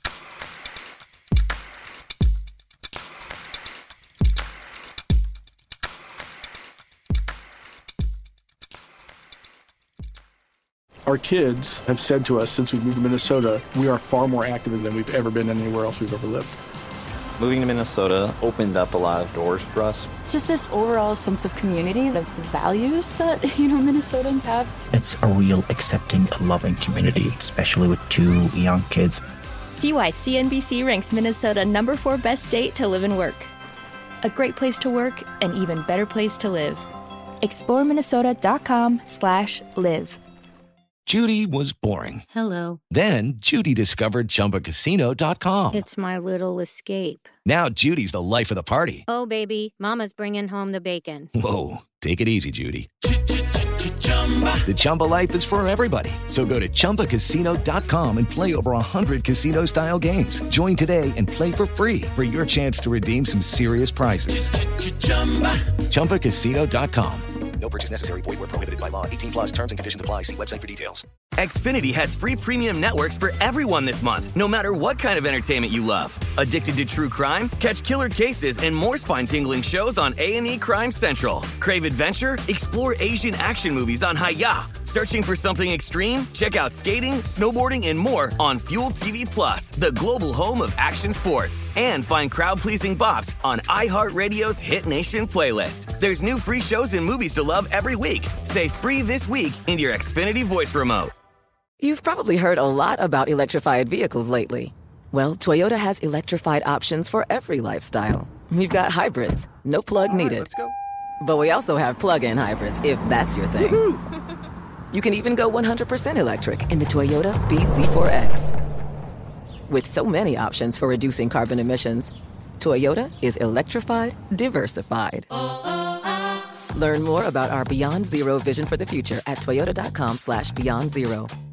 A: Our kids have said to us since we moved to Minnesota, we are far more active than we've ever been anywhere else we've ever lived.
B: Moving to Minnesota opened up a lot of doors for us.
C: Just this overall sense of community, of values that, Minnesotans have.
D: It's a real accepting, loving community, especially with 2 young kids.
E: See why CNBC ranks Minnesota number 4 best state to live and work. A great place to work, an even better place to live. ExploreMinnesota.com/live.
R: Judy was boring.
S: Hello.
R: Then Judy discovered ChumbaCasino.com.
S: It's my little escape.
R: Now Judy's the life of the party.
S: Oh, baby, mama's bringing home the bacon.
R: Whoa, take it easy, Judy. The Chumba life is for everybody. So go to ChumbaCasino.com and play over 100 casino-style games. Join today and play for free for your chance to redeem some serious prizes. ChumbaCasino.com.
P: No purchase necessary. Void where prohibited by law. 18+ terms and conditions apply. See website for details.
L: Xfinity has free premium networks for everyone this month, no matter what kind of entertainment you love. Addicted to true crime? Catch killer cases and more spine-tingling shows on A&E Crime Central. Crave adventure? Explore Asian action movies on Hi-YAH. Searching for something extreme? Check out skating, snowboarding, and more on Fuel TV Plus, the global home of action sports. And find crowd-pleasing bops on iHeartRadio's Hit Nation playlist. There's new free shows and movies to love every week. Say free this week in your Xfinity voice remote.
T: You've probably heard a lot about electrified vehicles lately. Well, Toyota has electrified options for every lifestyle. We've got hybrids, no plug needed.
U: Let's go.
T: But we also have plug-in hybrids, if that's your thing. You can even go 100% electric in the Toyota BZ4X. With so many options for reducing carbon emissions, Toyota is electrified, diversified. Learn more about our Beyond Zero vision for the future at toyota.com/beyond zero.